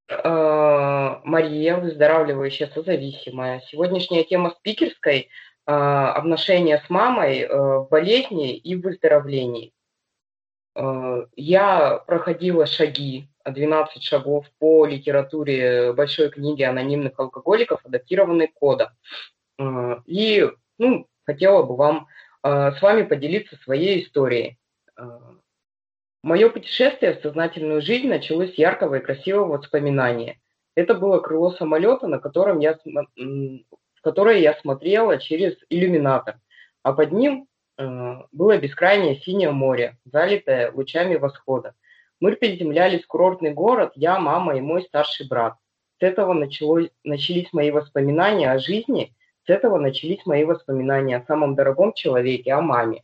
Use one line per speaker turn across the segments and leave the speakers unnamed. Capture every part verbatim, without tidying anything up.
Э, Мария, выздоравливающая созависимая. Сегодняшняя тема спикерской э, обношение с мамой э, в болезни и в выздоровлении. Э, Я проходила шаги, двенадцать шагов по литературе большой книги анонимных алкоголиков, адаптированной кода. Э, И ну, хотела бы вам э, с вами поделиться своей историей. Э, Мое путешествие в сознательную жизнь началось с яркого и красивого воспоминания. Это было крыло самолета, на котором я, смо- м, в которое я смотрела через иллюминатор, а под ним э, было бескрайнее синее море, залитое лучами восхода. Мы приземлялись в курортный город, я, мама и мой старший брат. С этого началось, начались мои воспоминания о жизни, с этого начались мои воспоминания о самом дорогом человеке, о маме.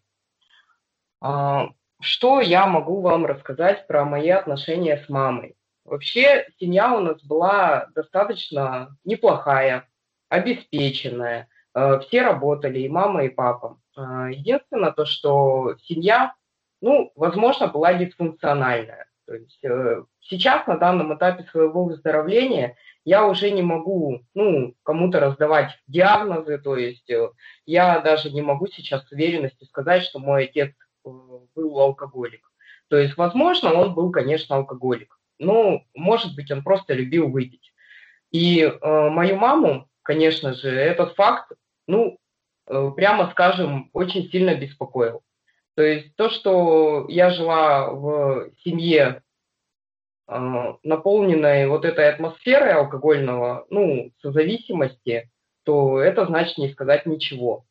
А, Что я могу вам рассказать про мои отношения с мамой? Вообще, семья у нас была достаточно неплохая, обеспеченная. Э, Все работали, и мама, и папа. А, Единственное то, что семья, ну, возможно, была дисфункциональная. То есть э, сейчас, на данном этапе своего выздоровления, я уже не могу, ну, кому-то раздавать диагнозы, то есть э, я даже не могу сейчас с уверенностью сказать, что мой отец э, был алкоголик. То есть, возможно, он был, конечно, алкоголик. Но, может быть, он просто любил выпить. И э, мою маму, конечно же, этот факт, ну, э, прямо скажем, очень сильно беспокоил. То есть то, что я жила в семье, э, наполненной вот этой атмосферой алкогольного, ну, созависимости, то это значит не сказать ничего.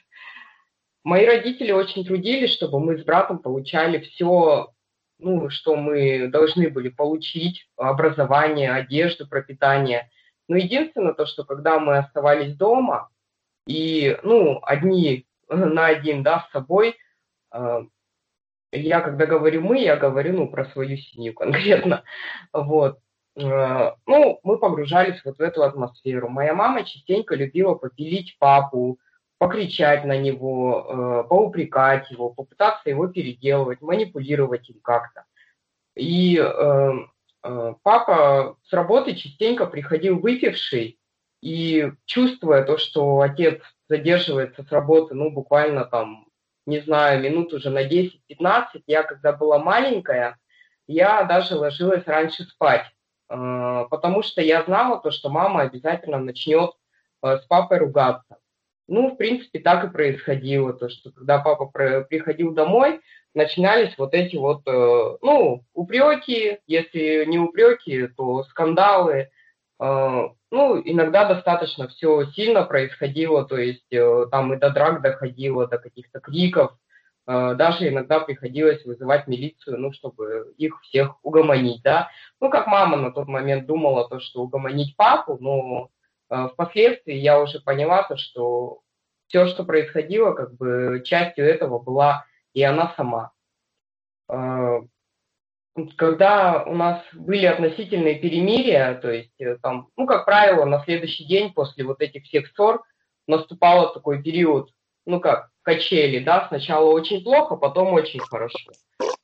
Мои родители очень трудились, чтобы мы с братом получали все, ну, что мы должны были получить: образование, одежду, пропитание. Но единственное то, что когда мы оставались дома и, ну, одни на один, да, с собой, э, я когда говорю «мы», я говорю, ну, про свою семью конкретно. Вот. Э, Ну, мы погружались вот в эту атмосферу. Моя мама частенько любила попилить папу, покричать на него, э, поупрекать его, попытаться его переделывать, манипулировать им как-то. И э, э, папа с работы частенько приходил выпивший, и чувствуя то, что отец задерживается с работы, ну, буквально там, не знаю, минут уже на десять-пятнадцать, я когда была маленькая, я даже ложилась раньше спать, э, потому что я знала то, что мама обязательно начнет э, с папой ругаться. Ну, в принципе, так и происходило, то, что когда папа про- приходил домой, начинались вот эти вот, э, ну, упреки, если не упреки, то скандалы. Э, ну, иногда достаточно все сильно происходило, то есть э, там и до драк доходило, до каких-то криков. Э, даже иногда приходилось вызывать милицию, ну, чтобы их всех угомонить, да. Ну, как мама на тот момент думала, то, что угомонить папу, но э, впоследствии я уже поняла то, что все, что происходило, как бы частью этого была и она сама. Э, Когда у нас были относительные перемирия, то есть э, там, ну, как правило, на следующий день после вот этих всех ссор наступал такой период, ну как, качели, да, сначала очень плохо, потом очень хорошо.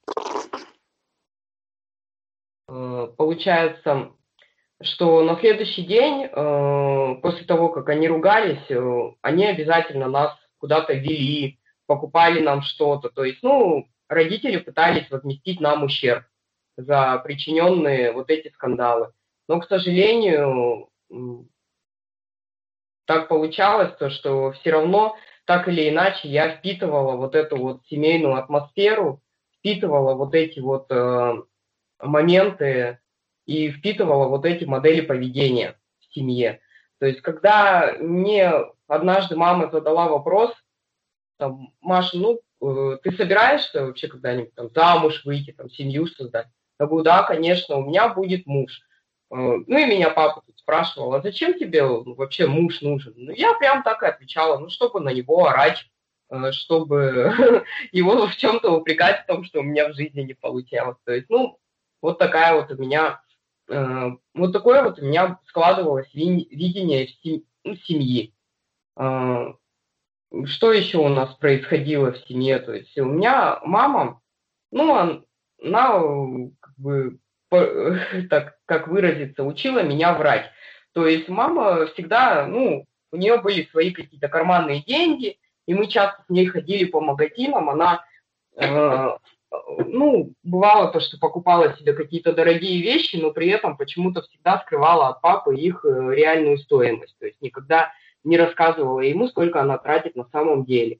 Э, Получается, что на следующий день, э, после того, как они ругались, э, они обязательно нас куда-то вели, покупали нам что-то. То есть, ну, родители пытались возместить нам ущерб за причиненные вот эти скандалы. Но, к сожалению, м, так получалось, то, что все равно, так или иначе, я впитывала вот эту вот семейную атмосферу, впитывала вот эти вот э, моменты и впитывала вот эти модели поведения в семье. То есть, когда мне однажды мама задала вопрос, там, Маша, ну, э, ты собираешься вообще когда-нибудь там замуж выйти, там, семью создать? Я говорю, да, конечно, у меня будет муж. Э, Ну и меня папа тут спрашивал, а зачем тебе ну, вообще муж нужен? Ну, я прям так и отвечала, ну, чтобы на него орать, э, чтобы его в чем-то упрекать в том, что у меня в жизни не получалось. То есть, ну, вот такая вот у меня, э, вот такое вот у меня складывалось ви- видение в сем- ну, семьи. Э, Что еще у нас происходило в семье? То есть у меня мама, ну, он- она, э, как бы так, как выразиться, учила меня врать. То есть мама всегда, ну, у нее были свои какие-то карманные деньги, и мы часто с ней ходили по магазинам, она, э, ну, бывало то, что покупала себе какие-то дорогие вещи, но при этом почему-то всегда скрывала от папы их э, реальную стоимость, то есть никогда не рассказывала ему, сколько она тратит на самом деле.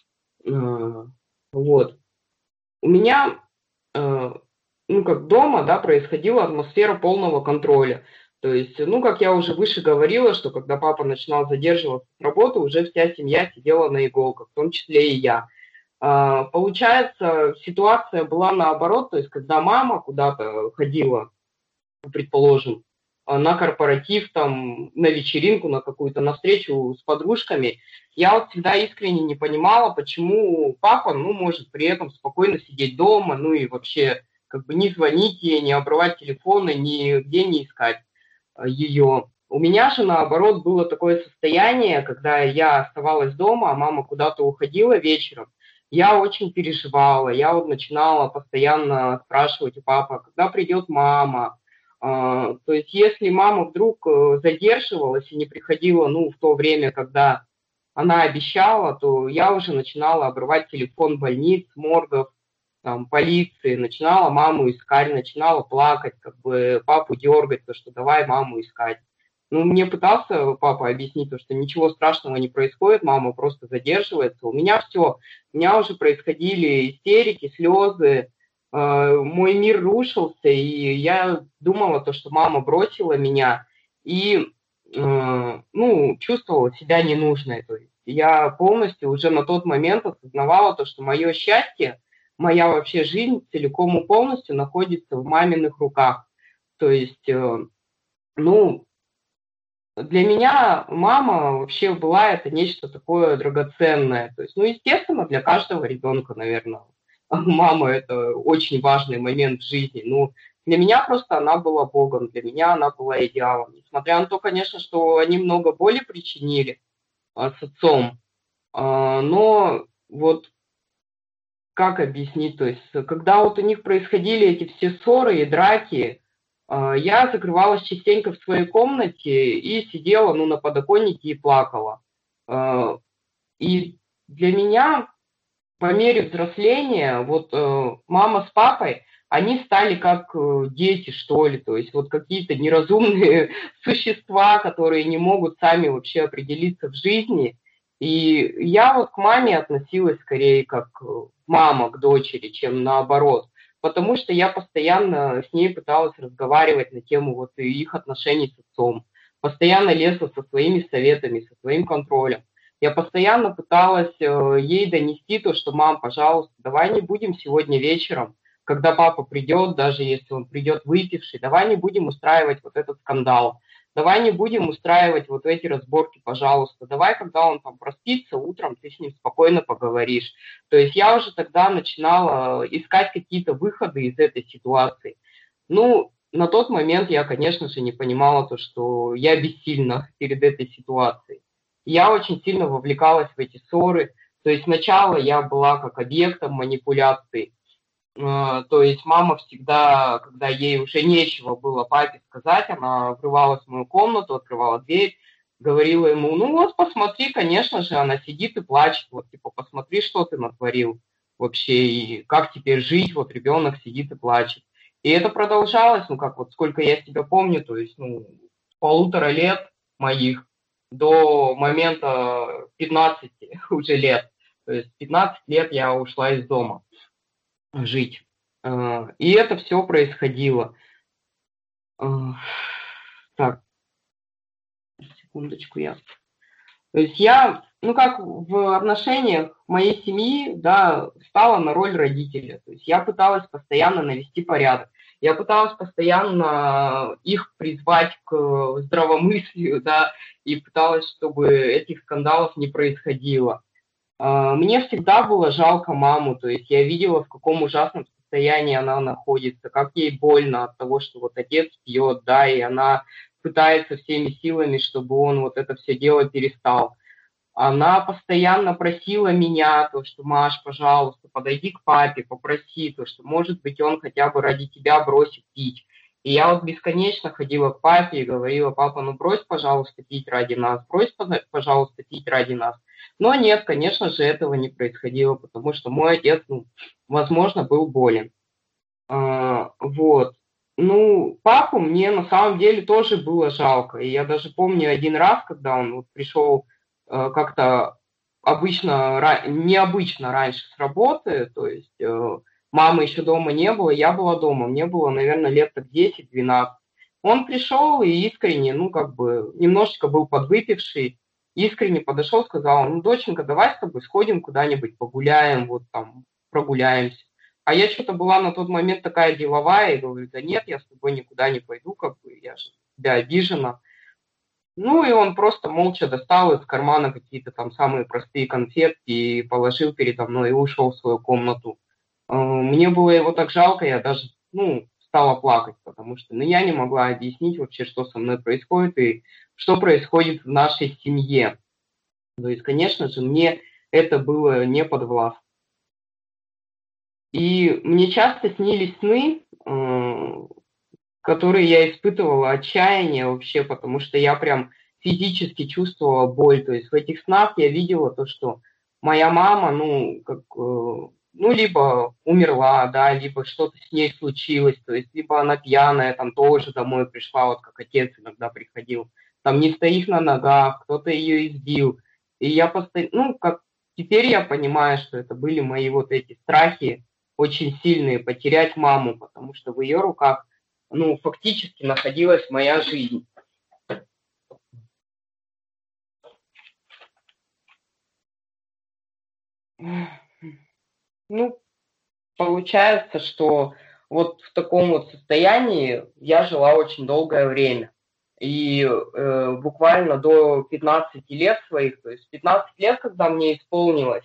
Э, вот. У меня, э, ну, как дома, да, происходила атмосфера полного контроля. То есть, ну, как я уже выше говорила, что когда папа начинал задерживаться с работы, уже вся семья сидела на иголках, в том числе и я. А, получается, ситуация была наоборот, то есть, когда мама куда-то ходила, предположим, а, на корпоратив, там, на вечеринку, на какую-то, на встречу с подружками, я вот всегда искренне не понимала, почему папа, ну, может при этом спокойно сидеть дома, ну и вообще как бы не звонить ей, не обрывать телефоны, нигде не искать а, ее. У меня же, наоборот, было такое состояние, когда я оставалась дома, а мама куда-то уходила вечером, я очень переживала, я вот начинала постоянно спрашивать у папы, когда придет мама. А, то есть если мама вдруг э, задерживалась и не приходила, ну, в то время, когда она обещала, то я уже начинала обрывать телефон больниц, моргов, там, полиции, начинала маму искать, начинала плакать, как бы папу дергать, то, что давай маму искать. Ну, мне пытался папа объяснить, то, что ничего страшного не происходит, мама просто задерживается. У меня все, у меня уже происходили истерики, слезы, э, мой мир рушился, и я думала, то, что мама бросила меня, и, э, ну, чувствовала себя ненужной. То есть я полностью уже на тот момент осознавала то, что мое счастье, моя вообще жизнь целиком и полностью находится в маминых руках. То есть, э, ну, для меня мама вообще была это нечто такое драгоценное. То есть, ну, естественно, для каждого ребенка, наверное, мама это очень важный момент в жизни. Ну, для меня просто она была Богом, для меня она была идеалом. Несмотря на то, конечно, что они много боли причинили а, с отцом, а, но вот как объяснить, то есть, когда вот у них происходили эти все ссоры и драки, а, я закрывалась частенько в своей комнате и сидела, ну, на подоконнике и плакала. А, И для меня по мере взросления вот э, мама с папой, они стали как э, дети, что ли, то есть вот какие-то неразумные существа, которые не могут сами вообще определиться в жизни. И я вот к маме относилась скорее как э, мама к дочери, чем наоборот, потому что я постоянно с ней пыталась разговаривать на тему вот их отношений с отцом, постоянно лезла со своими советами, со своим контролем. Я постоянно пыталась э, ей донести то, что, мам, пожалуйста, давай не будем сегодня вечером, когда папа придет, даже если он придет выпивший, давай не будем устраивать вот этот скандал, давай не будем устраивать вот эти разборки, пожалуйста, давай, когда он там проспится, утром ты с ним спокойно поговоришь. То есть я уже тогда начинала искать какие-то выходы из этой ситуации. Ну, на тот момент я, конечно же, не понимала то, что я бессильна перед этой ситуацией. Я очень сильно вовлекалась в эти ссоры. То есть сначала я была как объектом манипуляций. Э, То есть мама всегда, когда ей уже нечего было папе сказать, она врывалась в мою комнату, открывала дверь, говорила ему, ну вот посмотри, конечно же, она сидит и плачет, вот типа посмотри, что ты натворил вообще, и как теперь жить, вот ребенок сидит и плачет. И это продолжалось, ну как вот сколько я себя помню, то есть ну, с полутора лет моих до момента пятнадцати уже лет. То есть пятнадцать лет я ушла из дома жить. Э, И это все происходило. Э, Так, секундочку я. То есть я, ну как в отношениях моей семьи, да, стала на роль родителя. То есть я пыталась постоянно навести порядок. Я пыталась постоянно их призвать к здравомыслию, да, и пыталась, чтобы этих скандалов не происходило. А, Мне всегда было жалко маму, то есть я видела, в каком ужасном состоянии она находится, как ей больно от того, что вот отец пьет, да, и она пытается всеми силами, чтобы он вот это все дело перестал. Она постоянно просила меня, то, что, Маш, пожалуйста, подойди к папе, попроси, то, что, может быть, он хотя бы ради тебя бросит пить. И я вот бесконечно ходила к папе и говорила: папа, ну брось, пожалуйста, пить ради нас, брось, пожалуйста, пить ради нас. Но нет, конечно же, этого не происходило, потому что мой отец, ну, возможно, был болен. А, вот. Ну, папу мне на самом деле тоже было жалко. И я даже помню один раз, когда он вот пришел э, как-то обычно, ра- необычно раньше с работы, то есть э, мамы еще дома не было, я была дома, мне было, наверное, лет так десять-двенадцать. Он пришел и искренне, ну, как бы, немножечко был подвыпивший, искренне подошел, сказал: ну, доченька, давай с тобой сходим куда-нибудь, погуляем, вот там, прогуляемся. А я что-то была на тот момент такая деловая, и говорю: да нет, я с тобой никуда не пойду, как бы, я же на тебя обижена. Ну, и он просто молча достал из кармана какие-то там самые простые конфетки и положил передо мной и ушел в свою комнату. Э, Мне было его так жалко, я даже, ну, стала плакать, потому что, ну, я не могла объяснить вообще, что со мной происходит и что происходит в нашей семье. То есть, конечно же, мне это было не подвластно. И мне часто снились сны, э, которые я испытывала отчаяние вообще, потому что я прям физически чувствовала боль. То есть в этих снах я видела то, что моя мама, ну, как, э, ну, либо умерла, да, либо что-то с ней случилось, то есть либо она пьяная, там тоже домой пришла, вот как отец иногда приходил, там не стоит на ногах, кто-то ее избил. И я постоянно, ну, как теперь я понимаю, что это были мои вот эти страхи очень сильные, потерять маму, потому что в ее руках, ну, фактически находилась моя жизнь. Ну, получается, что вот в таком вот состоянии я жила очень долгое время. И э, буквально до пятнадцати лет своих, то есть пятнадцать лет, когда мне исполнилось,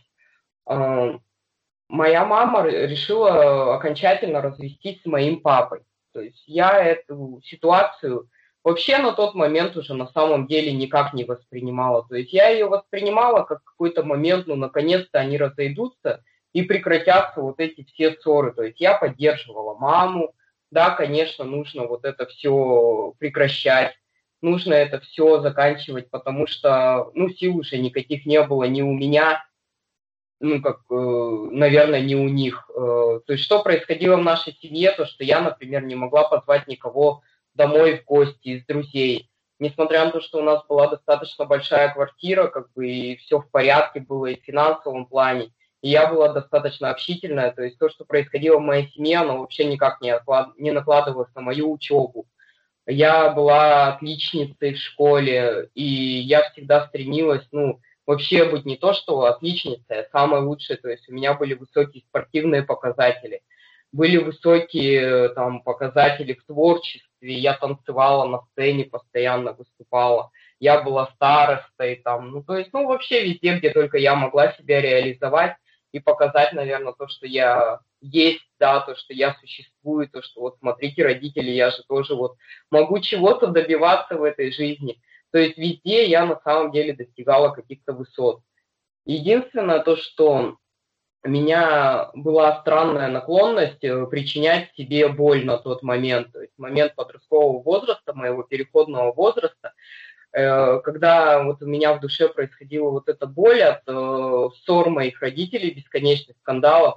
э, моя мама решила окончательно развестись с моим папой. То есть я эту ситуацию вообще на тот момент уже на самом деле никак не воспринимала. То есть я ее воспринимала как какой-то момент, ну, наконец-то они разойдутся и прекратятся вот эти все ссоры. То есть я поддерживала маму, да, конечно, нужно вот это все прекращать, нужно это все заканчивать, потому что, ну, сил уже никаких не было ни у меня, ну, как, э, наверное, не у них. Э, то есть что происходило в нашей семье, то, что я, например, не могла позвать никого домой в гости из друзей. Несмотря на то, что у нас была достаточно большая квартира, как бы и все в порядке было и в финансовом плане, и я была достаточно общительная, то есть то, что происходило в моей семье, оно вообще никак не, отклад... не накладывалось на мою учебу. Я была отличницей в школе, и я всегда стремилась, ну, вообще быть не то, что отличницей, а самой лучшей. То есть у меня были высокие спортивные показатели, были высокие там показатели в творчестве, я танцевала на сцене, постоянно выступала, я была старостой там, ну, то есть, ну, вообще везде, где только я могла себя реализовать и показать, наверное, то, что я есть, да, то, что я существую, то, что вот смотрите, родители, я же тоже вот могу чего-то добиваться в этой жизни. То есть везде я на самом деле достигала каких-то высот. Единственное то, что у меня была странная наклонность э, причинять себе боль на тот момент, то есть момент подросткового возраста, моего переходного возраста, э, когда вот у меня в душе происходила вот эта боль от э, ссор моих родителей, бесконечных скандалов,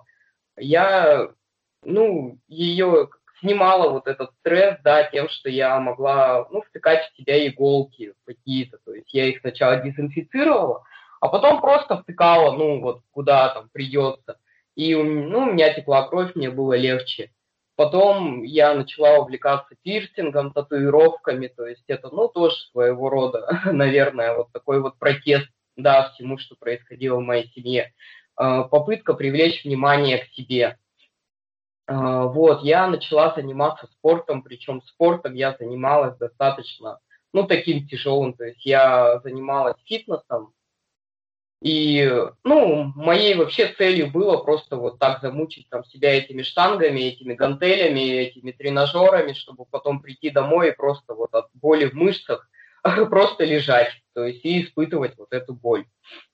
я, ну, ее снимала вот этот стресс, да, тем, что я могла, ну, втыкать в себя иголки какие-то, то есть я их сначала дезинфицировала, а потом просто втыкала, ну, вот куда там придется, и, ну, у меня текла кровь, мне было легче. Потом я начала увлекаться пирсингом, татуировками, то есть это, ну, тоже своего рода, наверное, вот такой вот протест, да, всему, что происходило в моей семье. Попытка привлечь внимание к себе. Вот, я начала заниматься спортом, причем спортом я занималась достаточно, ну, таким тяжелым, то есть я занималась фитнесом, и, ну, моей вообще целью было просто вот так замучить там себя этими штангами, этими гантелями, этими тренажерами, чтобы потом прийти домой и просто вот от боли в мышцах просто лежать, то есть и испытывать вот эту боль.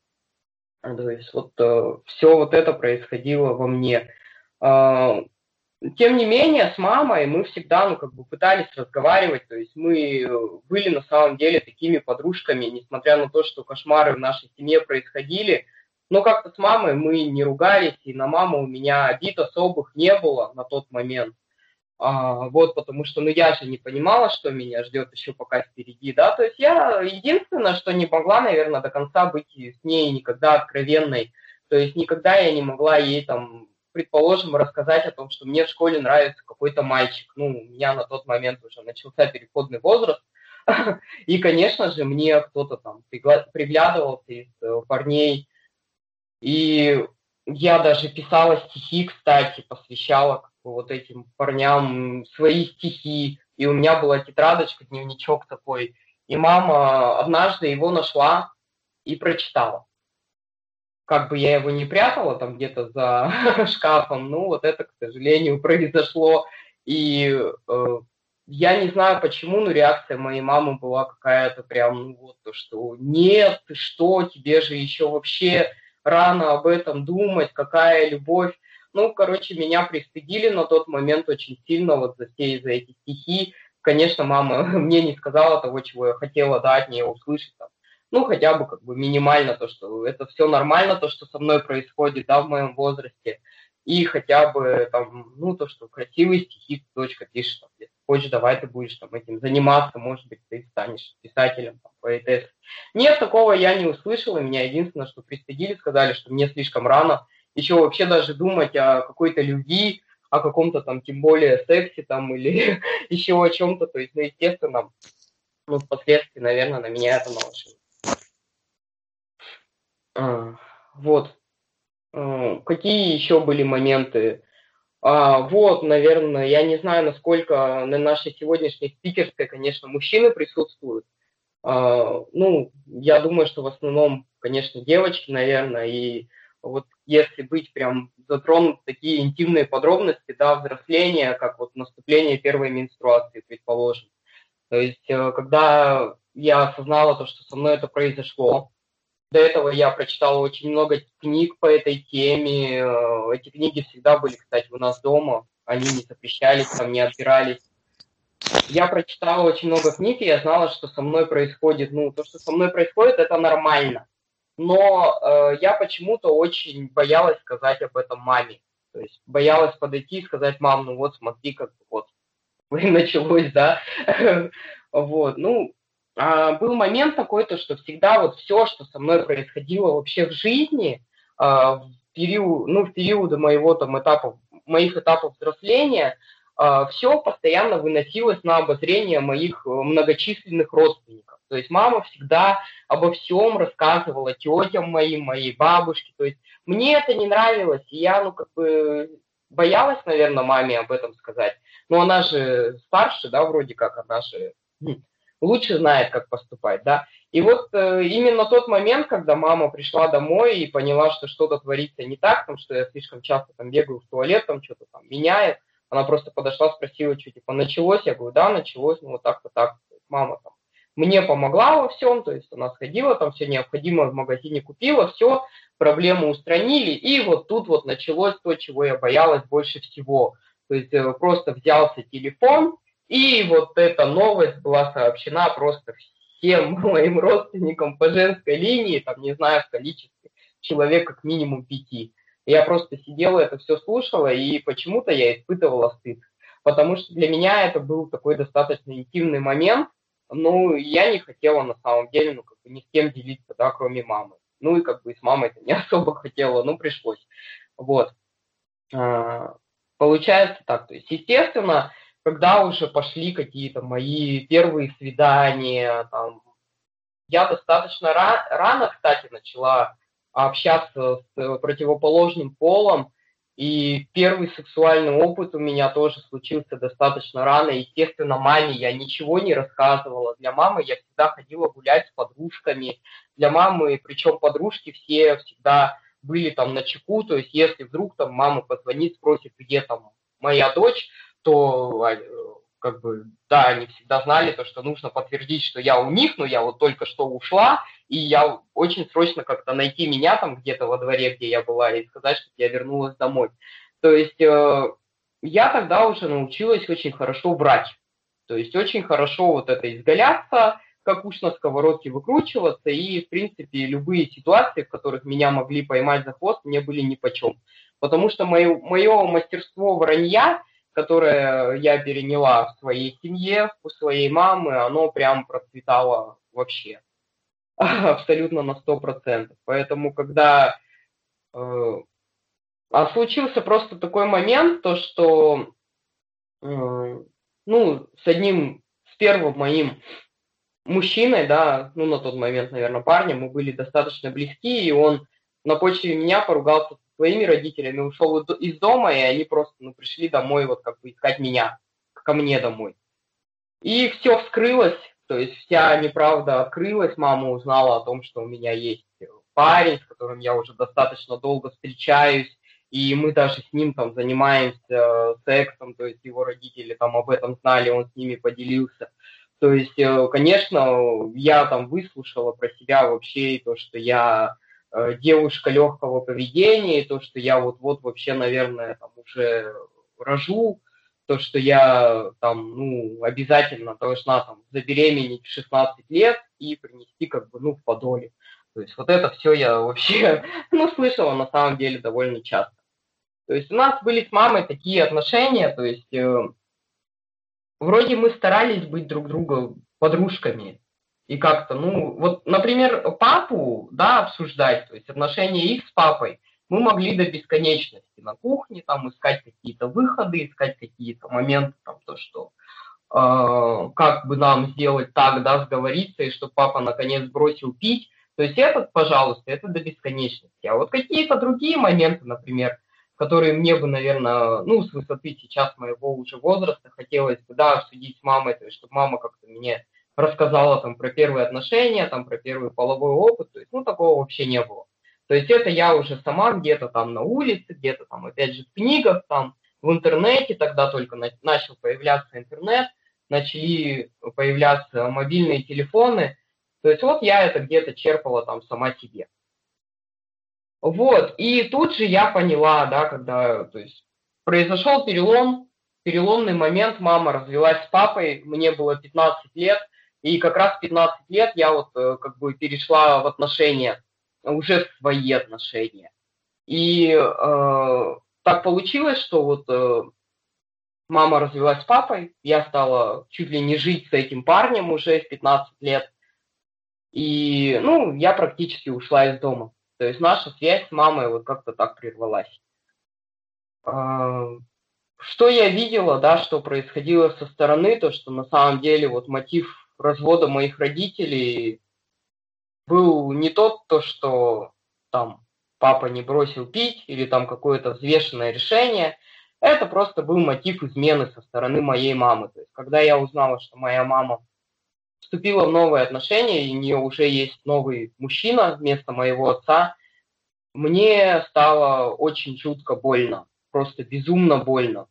То есть вот э, все вот это происходило во мне. А, тем не менее, с мамой мы всегда, ну, как бы пытались разговаривать, то есть мы были на самом деле такими подружками, несмотря на то, что кошмары в нашей семье происходили, но как-то с мамой мы не ругались, и на маму у меня обид особых не было на тот момент. А, вот, потому что, ну, я же не понимала, что меня ждет еще пока впереди, да, то есть я единственное, что не могла, наверное, до конца быть с ней никогда откровенной, то есть никогда я не могла ей, там, предположим, рассказать о том, что мне в школе нравится какой-то мальчик, ну, у меня на тот момент уже начался переходный возраст, и, конечно же, мне кто-то там приглядывался из парней, и я даже писала стихи, кстати, посвящала вот этим парням свои стихи. И у меня была тетрадочка, дневничок такой. И мама однажды его нашла и прочитала. Как бы я его не прятала там где-то за шкафом, ну вот это, к сожалению, произошло. И э, я не знаю почему, но реакция моей мамы была какая-то прям, ну вот, то, что нет, ты что, тебе же еще вообще рано об этом думать, какая любовь. Ну, короче, меня пристыдили на тот момент очень сильно вот за все за эти стихи. Конечно, мама мне не сказала того, чего я хотела, да, от нее услышать, там, ну, хотя бы как бы минимально то, что это все нормально, то, что со мной происходит, да, в моем возрасте, и хотя бы там, ну, то, что красивые стихи дочка пишет, там, если хочешь, давай ты будешь там этим заниматься, может быть, ты станешь писателем, там, поэтессой. Нет, такого я не услышала, меня единственное, что пристыдили, сказали, что мне слишком рано еще вообще даже думать о какой-то любви, о каком-то там, тем более, сексе там или еще о чем-то, то есть, ну, естественно, ну, впоследствии, наверное, на меня это наложило. А, вот. А, какие еще были моменты? А, вот, наверное, я не знаю, насколько на нашей сегодняшней спикерской, конечно, мужчины присутствуют. А, ну, я думаю, что в основном, конечно, девочки, наверное, и вот если быть прям затронут такие интимные подробности, да, взросления, как вот наступление первой менструации, предположим. То есть, когда я осознала то, что со мной это произошло, до этого я прочитал очень много книг по этой теме. Эти книги всегда были, кстати, у нас дома. Они не запрещались, там не отбирались. Я прочитала очень много книг, и я знала, что со мной происходит. Ну, то, что со мной происходит, это нормально. Но э, я почему-то очень боялась сказать об этом маме. То есть боялась подойти и сказать: мам, ну вот смотри, как вот началось, да. Вот, ну, а, был момент такой, то, что всегда вот все, что со мной происходило вообще в жизни, а, в период, ну, в периоды моего там этапов, моих этапов взросления, а, все постоянно выносилось на обозрение моих многочисленных родственников. То есть мама всегда обо всем рассказывала тетям моим, моей бабушке. То есть мне это не нравилось, и я, ну, как бы боялась, наверное, маме об этом сказать. Но она же старше, да, вроде как, она же лучше знает, как поступать, да. И вот э, именно тот момент, когда мама пришла домой и поняла, что что-то творится не так, там, что я слишком часто там бегаю в туалет, там что-то там меняет, она просто подошла, спросила, что типа началось, я говорю, да, началось, ну вот так-то так, мама там мне помогла во всем, то есть она сходила, там все необходимое в магазине купила, все, проблему устранили, и вот тут вот началось то, чего я боялась больше всего. То есть э, просто взялся телефон, и вот эта новость была сообщена просто всем моим родственникам по женской линии, там, не знаю, в количестве человек как минимум пяти. Я просто сидела, это все слушала, и почему-то я испытывала стыд. Потому что для меня это был такой достаточно интимный момент, ну, я не хотела на самом деле, ну, как бы ни с кем делиться, да, кроме мамы. Ну, и как бы с мамой-то не особо хотела, ну, пришлось. Вот. Получается так, то есть, естественно, когда уже пошли какие-то мои первые свидания, там, я достаточно ра- рано, кстати, начала общаться с противоположным полом, и первый сексуальный опыт у меня тоже случился достаточно рано. Естественно, маме я ничего не рассказывала. Для мамы я всегда ходила гулять с подружками. Для мамы, причем подружки все всегда были там на чеку, то есть если вдруг там мама позвонит, спросит, где там моя дочь, то как бы, да, они всегда знали то, что нужно подтвердить, что я у них, но я вот только что ушла, и я очень срочно как-то найти меня там где-то во дворе, где я была, и сказать, что я вернулась домой. То есть э, я тогда уже научилась очень хорошо врать. То есть очень хорошо вот это изгаляться, как уж на сковородке выкручиваться, и, в принципе, любые ситуации, в которых меня могли поймать за хвост, мне были нипочем. Потому что мое, мое мастерство вранья, которое я переняла в своей семье, у своей мамы, оно прям процветало вообще. Абсолютно на сто процентов. Поэтому, когда... Э, а случился просто такой момент, то что... Э, ну, с одним, с первым моим мужчиной, да, ну, на тот момент, наверное, парнем, мы были достаточно близки, и он на почве меня поругался со своими родителями, ушел из дома, и они просто, ну, пришли домой, вот, как бы, искать меня, ко мне домой. И все вскрылось, то есть вся неправда открылась, мама узнала о том, что у меня есть парень, с которым я уже достаточно долго встречаюсь, и мы даже с ним там занимаемся сексом, то есть его родители там об этом знали, он с ними поделился. То есть, конечно, я там выслушала про себя вообще и то, что я девушка легкого поведения, и то, что я вот-вот вообще, наверное, там уже рожу, то, что я там, ну, обязательно должна там забеременеть в шестнадцать лет и принести как бы, ну, в подоле. То есть вот это все я вообще, ну, слышала на самом деле довольно часто. То есть у нас были с мамой такие отношения, то есть э, вроде мы старались быть друг друга подружками. И как-то, ну, вот, например, папу, да, обсуждать, то есть отношения их с папой, мы могли до бесконечности на кухне, там, искать какие-то выходы, искать какие-то моменты, там, то, что э, как бы нам сделать так, да, сговориться, и чтобы папа наконец бросил пить. То есть этот, пожалуйста, это до бесконечности. А вот какие-то другие моменты, например, которые мне бы, наверное, ну, с высоты сейчас моего уже возраста хотелось бы, да, обсудить с мамой, то есть чтобы мама как-то мне рассказала там про первые отношения, там про первый половой опыт, то есть, ну, такого вообще не было. То есть это я уже сама где-то там на улице, где-то там, опять же, в книгах, там, в интернете, тогда только на- начал появляться интернет, начали появляться мобильные телефоны. То есть вот я это где-то черпала там сама себе. Вот, и тут же я поняла, да, когда, то есть, произошел перелом, переломный момент, мама развелась с папой, мне было пятнадцать лет, и как раз в пятнадцать лет я вот э, как бы перешла в отношения, уже в свои отношения. И э, так получилось, что вот э, мама развелась с папой, я стала чуть ли не жить с этим парнем уже в пятнадцать лет, и, ну, я практически ушла из дома. То есть наша связь с мамой вот как-то так прервалась. А, Что я видела, да, что происходило со стороны, то, что на самом деле вот мотив развода моих родителей был не тот, то, что там папа не бросил пить или там какое-то взвешенное решение, это просто был мотив измены со стороны моей мамы. То есть когда я узнала, что моя мама вступила в новые отношения, и у нее уже есть новый мужчина вместо моего отца, мне стало очень жутко больно, просто безумно больно.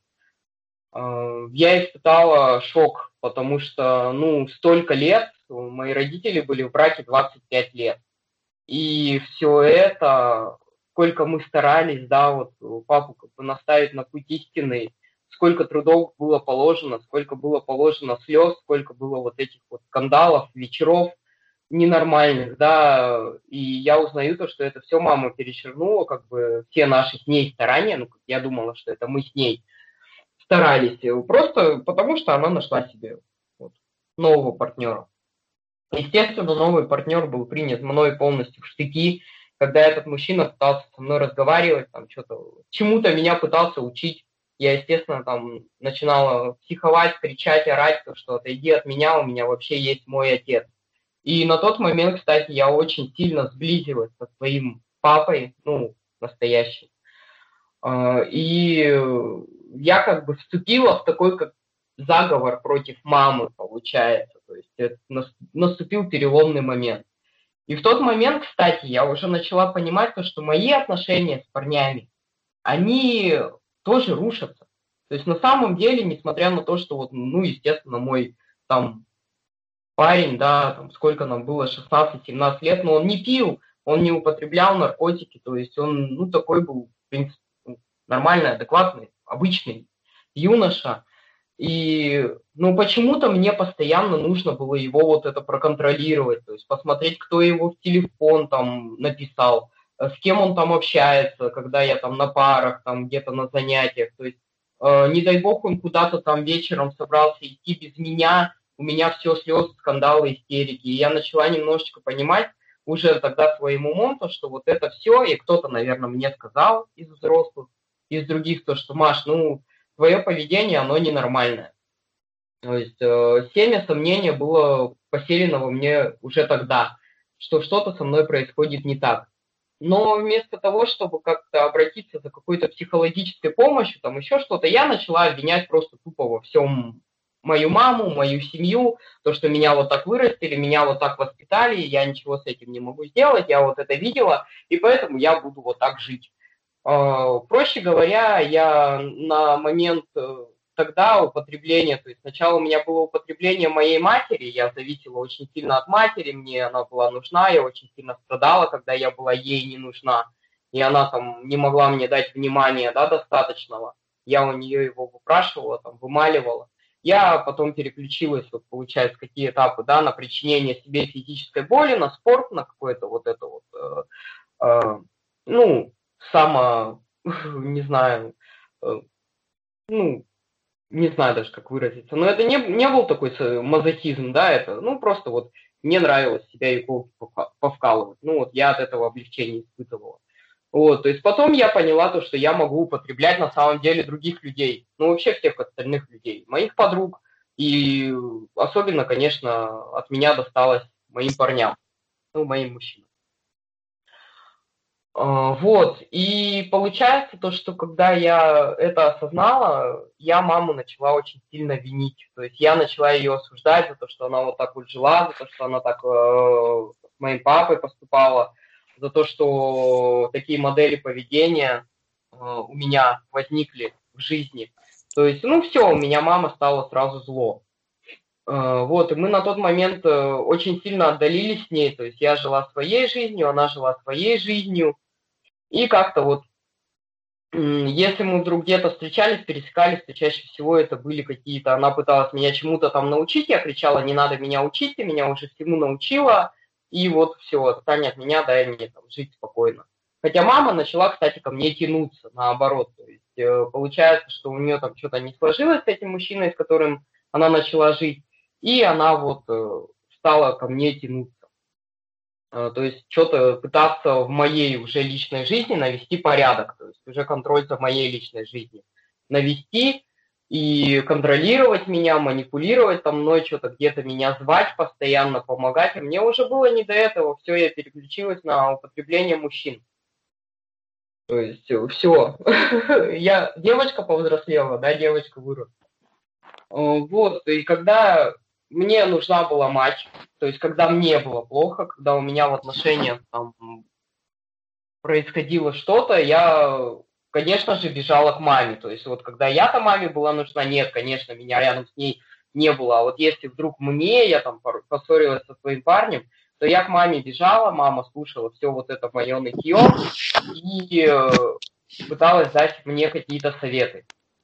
Я испытала шок, потому что, ну, столько лет, мои родители были в браке двадцать пять лет. И все это, сколько мы старались, да, вот папу как бы наставить на путь истины, сколько трудов было положено, сколько было положено слез, сколько было вот этих вот скандалов, вечеров ненормальных, да, и я узнаю то, что это все мама перечеркнула, как бы все наши с ней старания, ну, я думала, что это мы с ней старались, просто потому что она нашла себе вот нового партнера. Естественно, новый партнер был принят мной полностью в штыки, когда этот мужчина пытался со мной разговаривать, там что-то, чему-то меня пытался учить. Я, естественно, там начинала психовать, кричать, орать, то, что отойди от меня, у меня вообще есть мой отец. И на тот момент, кстати, я очень сильно сблизилась со своим папой, ну, настоящим. И я как бы вступила в такой как заговор против мамы, получается. То есть это наступил переломный момент. И в тот момент, кстати, я уже начала понимать то, что мои отношения с парнями, они тоже рушатся. То есть на самом деле, несмотря на то, что вот, ну, естественно, мой там парень, да, там сколько нам было, шестнадцать-семнадцать лет, но он не пил, он не употреблял наркотики, то есть он, ну, такой был, в принципе, нормальный, адекватный, обычный юноша, и, ну, почему-то мне постоянно нужно было его вот это проконтролировать, то есть посмотреть, кто его в телефон там написал, э, с кем он там общается, когда я там на парах, там где-то на занятиях, то есть, э, не дай бог, он куда-то там вечером собрался идти без меня, у меня все слезы, скандалы, истерики, и я начала немножечко понимать уже тогда своим умом, то, что вот это все, и кто-то, наверное, мне сказал из взрослых, из других, то, что, Маш, ну, твое поведение, оно ненормальное. То есть э, семя сомнения было поселено во мне уже тогда, что что-то со мной происходит не так. Но вместо того, чтобы как-то обратиться за какой-то психологической помощью, там еще что-то, я начала обвинять просто тупо во всем мою маму, мою семью, то, что меня вот так вырастили, меня вот так воспитали, я ничего с этим не могу сделать, я вот это видела, и поэтому я буду вот так жить. Э, Проще говоря, я на момент э, тогда употребления, то есть сначала у меня было употребление моей матери, я зависела очень сильно от матери, мне она была нужна, я очень сильно страдала, когда я была ей не нужна, и она там не могла мне дать внимания, да, достаточного, я у нее его выпрашивала, там, вымаливала. Я потом переключилась, вот, получается, какие этапы, да, на причинение себе физической боли, на спорт, на какое-то вот это вот, э, э, ну, само, не знаю, э, ну, не знаю даже, как выразиться, но это не, не был такой мазохизм, да, это, ну, просто вот мне нравилось себя иголки повкалывать, ну, вот я от этого облегчения испытывала. Вот, то есть потом я поняла то, что я могу употреблять на самом деле других людей, ну, вообще всех остальных людей, моих подруг, и особенно, конечно, от меня досталось моим парням, ну, моим мужчинам. А, Вот, и получается то, что когда я это осознала, я маму начала очень сильно винить. То есть я начала ее осуждать за то, что она вот так вот жила, за то, что она так э, с моим папой поступала, за то, что такие модели поведения э, у меня возникли в жизни. То есть, ну все, у меня мама стала сразу зло. Э, Вот, и мы на тот момент э, очень сильно отдалились с ней. То есть я жила своей жизнью, она жила своей жизнью. И как-то вот, если мы вдруг где-то встречались, пересекались, то чаще всего это были какие-то... Она пыталась меня чему-то там научить, я кричала, не надо меня учить, ты меня уже всему научила, и вот все, отстань от меня, дай мне там жить спокойно. Хотя мама начала, кстати, ко мне тянуться, наоборот. То есть э, получается, что у нее там что-то не сложилось с этим мужчиной, с которым она начала жить, и она вот э, стала ко мне тянуться. Э, То есть что-то пытаться в моей уже личной жизни навести порядок, то есть уже контроль за моей личной жизнью навести и контролировать меня, манипулировать там мной, что-то где-то меня звать, постоянно помогать. А мне уже было не до этого, все, я переключилась на употребление мужчин. То есть все, я девочка повзрослела, да, девочка выросла. Э, Вот, и когда мне нужна была мать, то есть когда мне было плохо, когда у меня в отношениях там происходило что-то, я, конечно же, бежала к маме. То есть вот когда я-то маме была нужна, нет, конечно, меня рядом с ней не было. А вот если вдруг мне, я там поссорилась со своим парнем, то я к маме бежала, мама слушала все вот это мое нытье и э, пыталась дать мне какие-то советы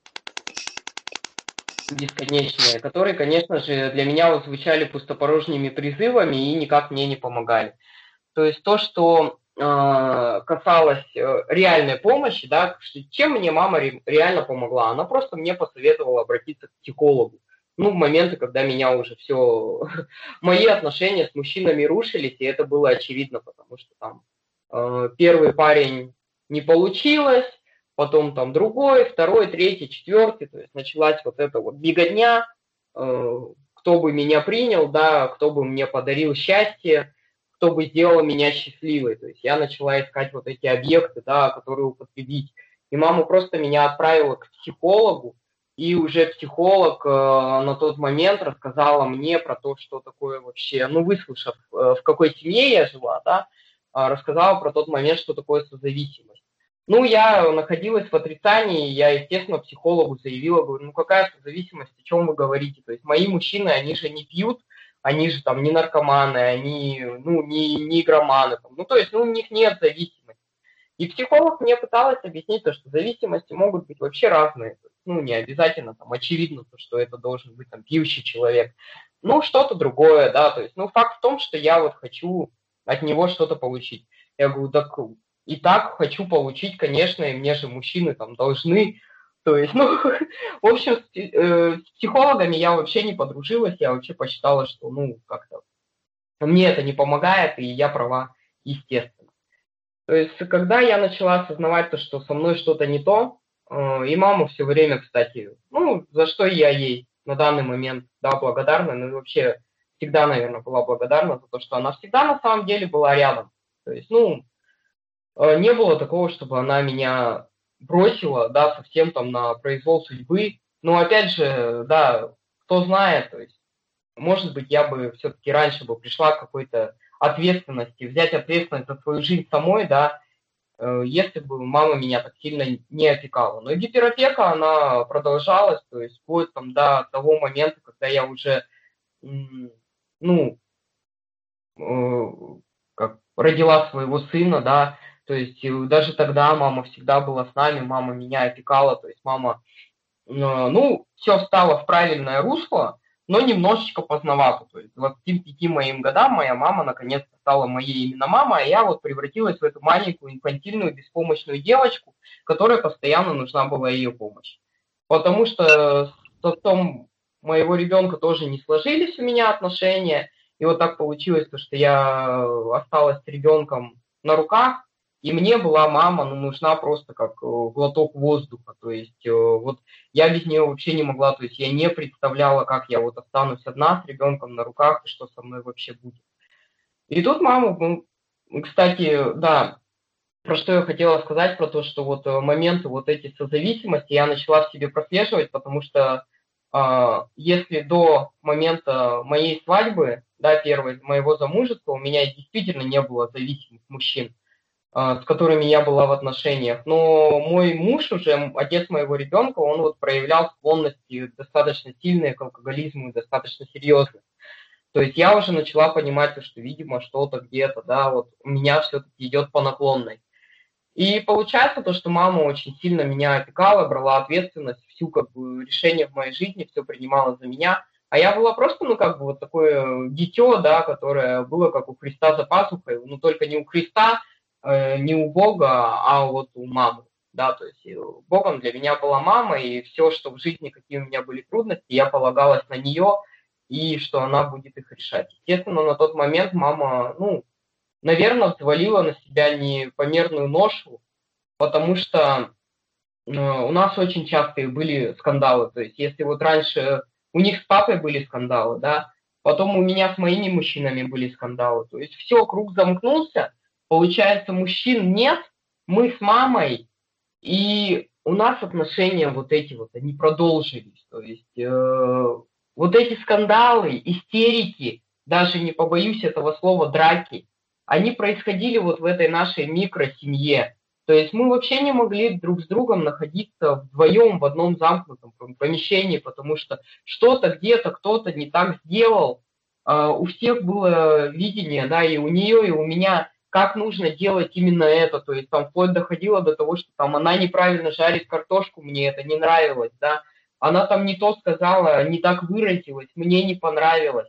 бесконечные, которые, конечно же, для меня вот звучали пустопорожними призывами и никак мне не помогали. То есть то, что э, касалось э, реальной помощи, да, чем мне мама ре, реально помогла, она просто мне посоветовала обратиться к психологу. Ну, в моменты, когда меня уже все, мои отношения с мужчинами рушились, и это было очевидно, потому что там э, первый парень не получилось, потом там другой, второй, третий, четвертый, то есть началась вот эта вот беготня, э, кто бы меня принял, да, кто бы мне подарил счастье, кто бы сделал меня счастливой. То есть я начала искать вот эти объекты, да, которые употребить. И мама просто меня отправила к психологу, и уже психолог э, на тот момент рассказала мне про то, что такое вообще, ну, выслушав, э, в какой семье я жила, да, э, рассказала про тот момент, что такое созависимость. Ну, я находилась в отрицании, я, естественно, психологу заявила, говорю, ну, какая созависимость, о чем вы говорите? То есть мои мужчины, они же не пьют, они же там не наркоманы, они, ну, не, не игроманы. Там. Ну, то есть, ну, у них нет зависимости. И психолог мне пыталась объяснить то, что зависимости могут быть вообще разные. Ну, не обязательно там очевидно, то, что это должен быть там пьющий человек. Ну, что-то другое, да, то есть, ну, факт в том, что я вот хочу от него что-то получить. Я говорю, так и так хочу получить, конечно, и мне же мужчины там должны. То есть, ну, в общем, с, э, с психологами я вообще не подружилась, я вообще посчитала, что, ну, как-то мне это не помогает, и я права, естественно. То есть, когда я начала осознавать то, что со мной что-то не то, э, и мама все время, кстати, ну, за что я ей на данный момент, да, благодарна, ну, и вообще всегда, наверное, была благодарна за то, что она всегда на самом деле была рядом. То есть, ну, э, не было такого, чтобы она меня бросила, да, совсем там на произвол судьбы. Но опять же, да, кто знает, то есть, может быть, я бы все-таки раньше бы пришла к какой-то ответственности, взять ответственность за свою жизнь самой, да, э, если бы мама меня так сильно не опекала. Но гиперопека, она продолжалась, то есть вплоть там до того момента, когда я уже, м, ну, э, как родила своего сына, да, то есть э, даже тогда мама всегда была с нами, мама меня опекала, то есть мама, э, ну, все встало в правильное русло, но немножечко поздновато. То есть к двадцати пяти моим годам моя мама наконец-то стала моей именно мамой, а я вот превратилась в эту маленькую инфантильную беспомощную девочку, которой постоянно нужна была ее помощь. Потому что с отцом моего ребенка тоже не сложились у меня отношения, и вот так получилось, то, что я осталась с ребенком на руках, и мне была мама, ну, нужна просто как э, глоток воздуха. То есть э, вот я без нее вообще не могла, то есть я не представляла, как я вот останусь одна с ребенком на руках, и что со мной вообще будет. И тут мама, ну, кстати, да, про что я хотела сказать, про то, что вот э, моменты вот эти созависимости я начала в себе прослеживать, потому что а, если до момента моей свадьбы, да, первой, моего замужества, у меня действительно не было зависимых мужчин, а, с которыми я была в отношениях, но мой муж уже, м, отец моего ребенка, он вот проявлял склонности достаточно сильные к алкоголизму и достаточно серьезные. То есть я уже начала понимать, что, видимо, что-то где-то, да, вот у меня все-таки идет по наклонной. И получается то, что мама очень сильно меня опекала, брала ответственность, всю как бы решение в моей жизни, все принимала за меня. А я была просто, ну, как бы вот такое дитё, да, которое было как у Христа за пазухой, ну, только не у Христа, э, не у Бога, а вот у мамы, да, то есть э, Богом для меня была мама, и все, что в жизни, какие у меня были трудности, я полагалась на нее, и что она будет их решать. Естественно, на тот момент мама, ну, наверное, взвалила на себя непомерную ношу, потому что э, у нас очень частые были скандалы. То есть, если вот раньше у них с папой были скандалы, да, потом у меня с моими мужчинами были скандалы. То есть, все, круг замкнулся, получается, мужчин нет, мы с мамой, и у нас отношения вот эти вот, они продолжились. То есть, э, вот эти скандалы, истерики, даже не побоюсь этого слова, драки, они происходили вот в этой нашей микросемье. То есть мы вообще не могли друг с другом находиться вдвоем в одном замкнутом помещении, потому что что-то где-то кто-то не так сделал. А, у всех было видение, да, и у нее, и у меня, как нужно делать именно это. То есть там вплоть доходило до того, что там она неправильно жарит картошку, мне это не нравилось, да. Она там не то сказала, не так выразилась, мне не понравилось.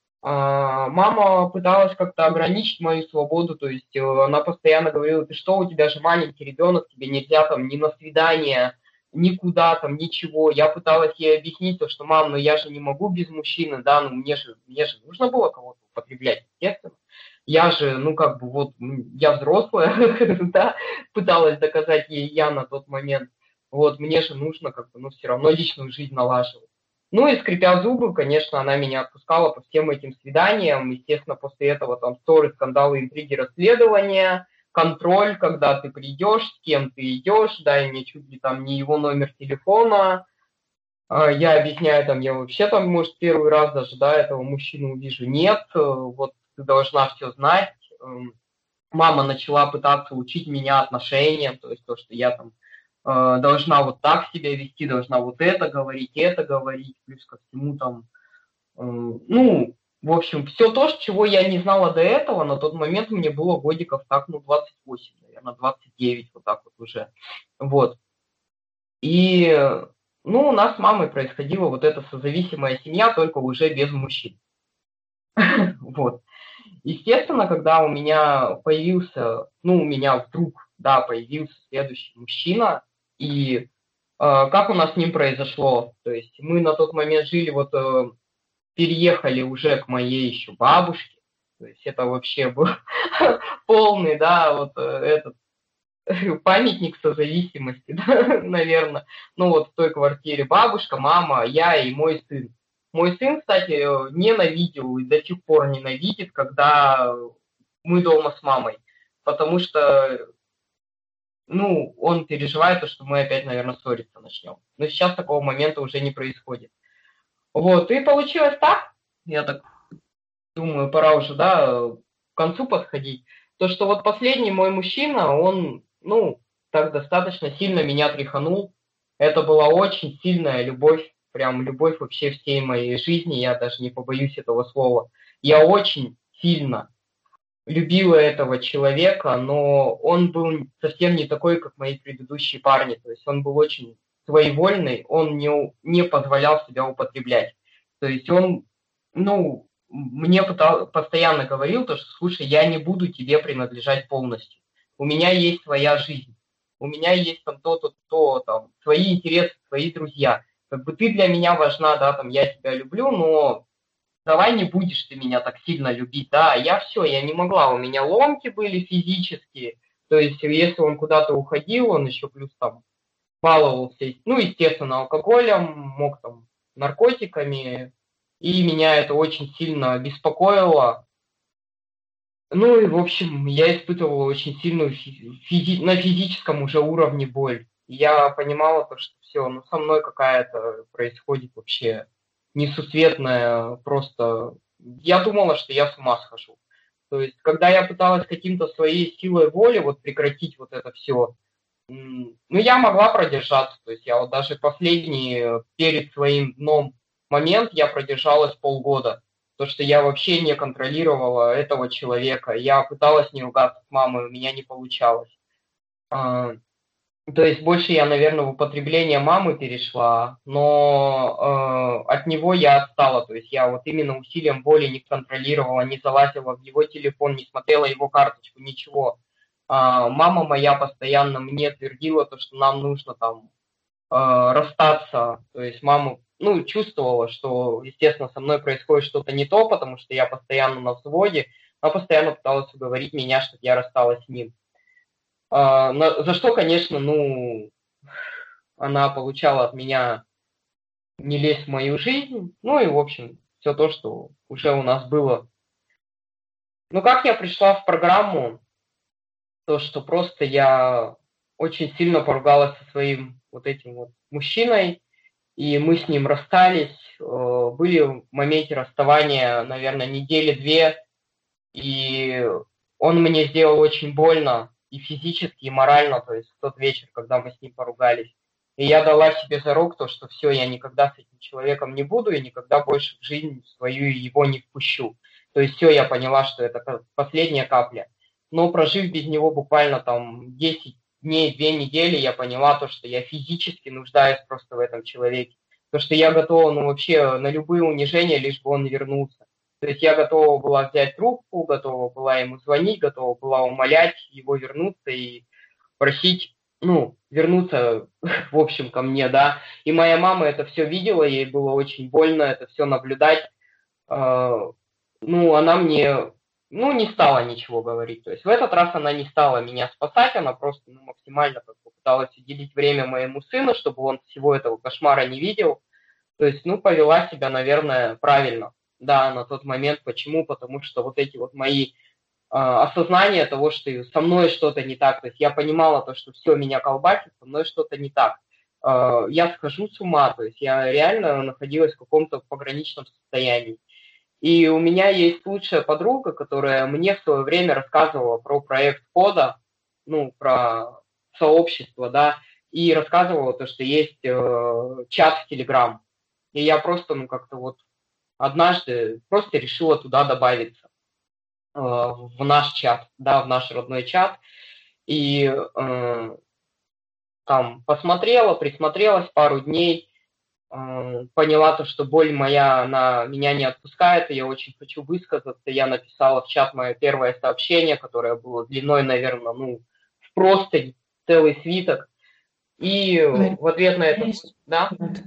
А, мама пыталась как-то ограничить мою свободу, то есть э, она постоянно говорила, ты что, у тебя же маленький ребенок, тебе нельзя там ни на свидание, никуда там, ничего. Я пыталась ей объяснить то, что, мам, ну я же не могу без мужчины, да, ну мне же, мне же нужно было кого-то употреблять, естественно. Я же, ну как бы вот, я взрослая, да, пыталась доказать ей я на тот момент. Вот, мне же нужно как бы, ну все равно личную жизнь налаживать. Ну и скрипя зубы, конечно, она меня отпускала по всем этим свиданиям. Естественно, после этого там ссоры, скандалы, интриги, расследования, контроль, когда ты придешь, с кем ты идешь, дай мне чуть ли там не его номер телефона. А, Я объясняю, там, я вообще там, может, первый раз даже, да, этого мужчину увижу. Нет, э, вот ты должна все знать. Эм, Мама начала пытаться учить меня отношениям, то есть то, что я там э, должна вот так себя вести, должна вот это говорить, это говорить, плюс ко всему там, э, ну, В общем, все то, чего я не знала до этого, на тот момент мне было годиков так, ну, двадцать восемь, наверное, двадцать девять, вот так вот уже. Вот. И, ну, у нас с мамой происходила вот эта созависимая семья, только уже без мужчин. Вот. Естественно, когда у меня появился, ну, у меня вдруг, да, появился следующий мужчина, и э, как у нас с ним произошло? То есть мы на тот момент жили, вот э, переехали уже к моей еще бабушке, то есть это вообще был полный, да, вот э, этот памятник созависимости, да, наверное. Ну вот в той квартире бабушка, мама, я и мой сын. Мой сын, кстати, ненавидел и до сих пор ненавидит, когда мы дома с мамой, потому что, ну, он переживает, то, что мы опять, наверное, ссориться начнем. Но сейчас такого момента уже не происходит. Вот, и получилось так, я так думаю, пора уже, да, к концу подходить, то, что вот последний мой мужчина, он, ну, так достаточно сильно меня тряханул. Это была очень сильная любовь, прям любовь вообще всей моей жизни, я даже не побоюсь этого слова. Я очень сильно любила этого человека, но он был совсем не такой, как мои предыдущие парни. То есть он был очень своевольный, он не, не позволял себя употреблять. То есть он, ну, мне пытал, постоянно говорил, то, что, слушай, я не буду тебе принадлежать полностью. У меня есть своя жизнь. У меня есть там то-то, то, там, свои интересы, свои друзья. Как бы ты для меня важна, да, там, я тебя люблю, но давай не будешь ты меня так сильно любить, да, я все, я не могла, у меня ломки были физические, то есть если он куда-то уходил, он еще плюс там баловался, ну, естественно, алкоголем, мог там наркотиками, и меня это очень сильно беспокоило. Ну и, в общем, я испытывала очень сильную физи- на физическом уже уровне боль. Я понимала то, что все, ну со мной какая-то происходит вообще несусветная просто... Я думала, что я с ума схожу. То есть, когда я пыталась каким-то своей силой воли вот прекратить вот это все, ну, я могла продержаться. То есть, я вот даже последний, перед своим дном момент, я продержалась полгода. То, что я вообще не контролировала этого человека. Я пыталась не ругаться с мамой, у меня не получалось. А, то есть больше я, наверное, в употребление мамы перешла, но э, от него я отстала. То есть я вот именно усилием воли не контролировала, не залазила в его телефон, не смотрела его карточку, ничего. А, мама моя постоянно мне твердила то, что нам нужно там э, расстаться. То есть мама, ну, чувствовала, что, естественно, со мной происходит что-то не то, потому что я постоянно на взводе, она постоянно пыталась уговорить меня, чтобы я рассталась с ним. А, на, за что, конечно, ну, она получала от меня не лезть в мою жизнь, ну и, в общем, все то, что уже у нас было. Ну, как я пришла в программу, то, что просто я очень сильно поругалась со своим вот этим вот мужчиной, и мы с ним расстались, э, были в моменте расставания, наверное, недели две, и он мне сделал очень больно и физически, и морально, то есть в тот вечер, когда мы с ним поругались. И я дала себе зарок то, что все, я никогда с этим человеком не буду и никогда больше в жизнь свою его не впущу. То есть все, я поняла, что это последняя капля. Но прожив без него буквально там десять дней, две недели, я поняла то, что я физически нуждаюсь просто в этом человеке. То, что я готова, ну, вообще на любые унижения, лишь бы он вернулся. То есть я готова была взять трубку, готова была ему звонить, готова была умолять его вернуться и просить, ну, вернуться, в общем, ко мне, да. И моя мама это все видела, ей было очень больно это все наблюдать. Э, Ну, она мне, ну, не стала ничего говорить. То есть в этот раз она не стала меня спасать, она просто, ну, максимально как бы пыталась уделить время моему сыну, чтобы он всего этого кошмара не видел. То есть, ну, повела себя, наверное, правильно, да, на тот момент. Почему? Потому что вот эти вот мои а, осознания того, что со мной что-то не так, то есть я понимала то, что все меня колбасит, со мной что-то не так. А, я схожу с ума, то есть я реально находилась в каком-то пограничном состоянии. И у меня есть лучшая подруга, которая мне в свое время рассказывала про проект кода, ну, про сообщество, да, и рассказывала то, что есть э, чат в Telegram. И я просто, ну, как-то вот однажды просто решила туда добавиться, э, в наш чат, да, в наш родной чат. И э, там посмотрела, присмотрелась пару дней, э, поняла то, что боль моя, она меня не отпускает, и я очень хочу высказаться. Я написала в чат мое первое сообщение, которое было длиной, наверное, ну, в простынь, целый свиток. И
Марина,
в ответ на
у меня
это,
есть
да,
минут.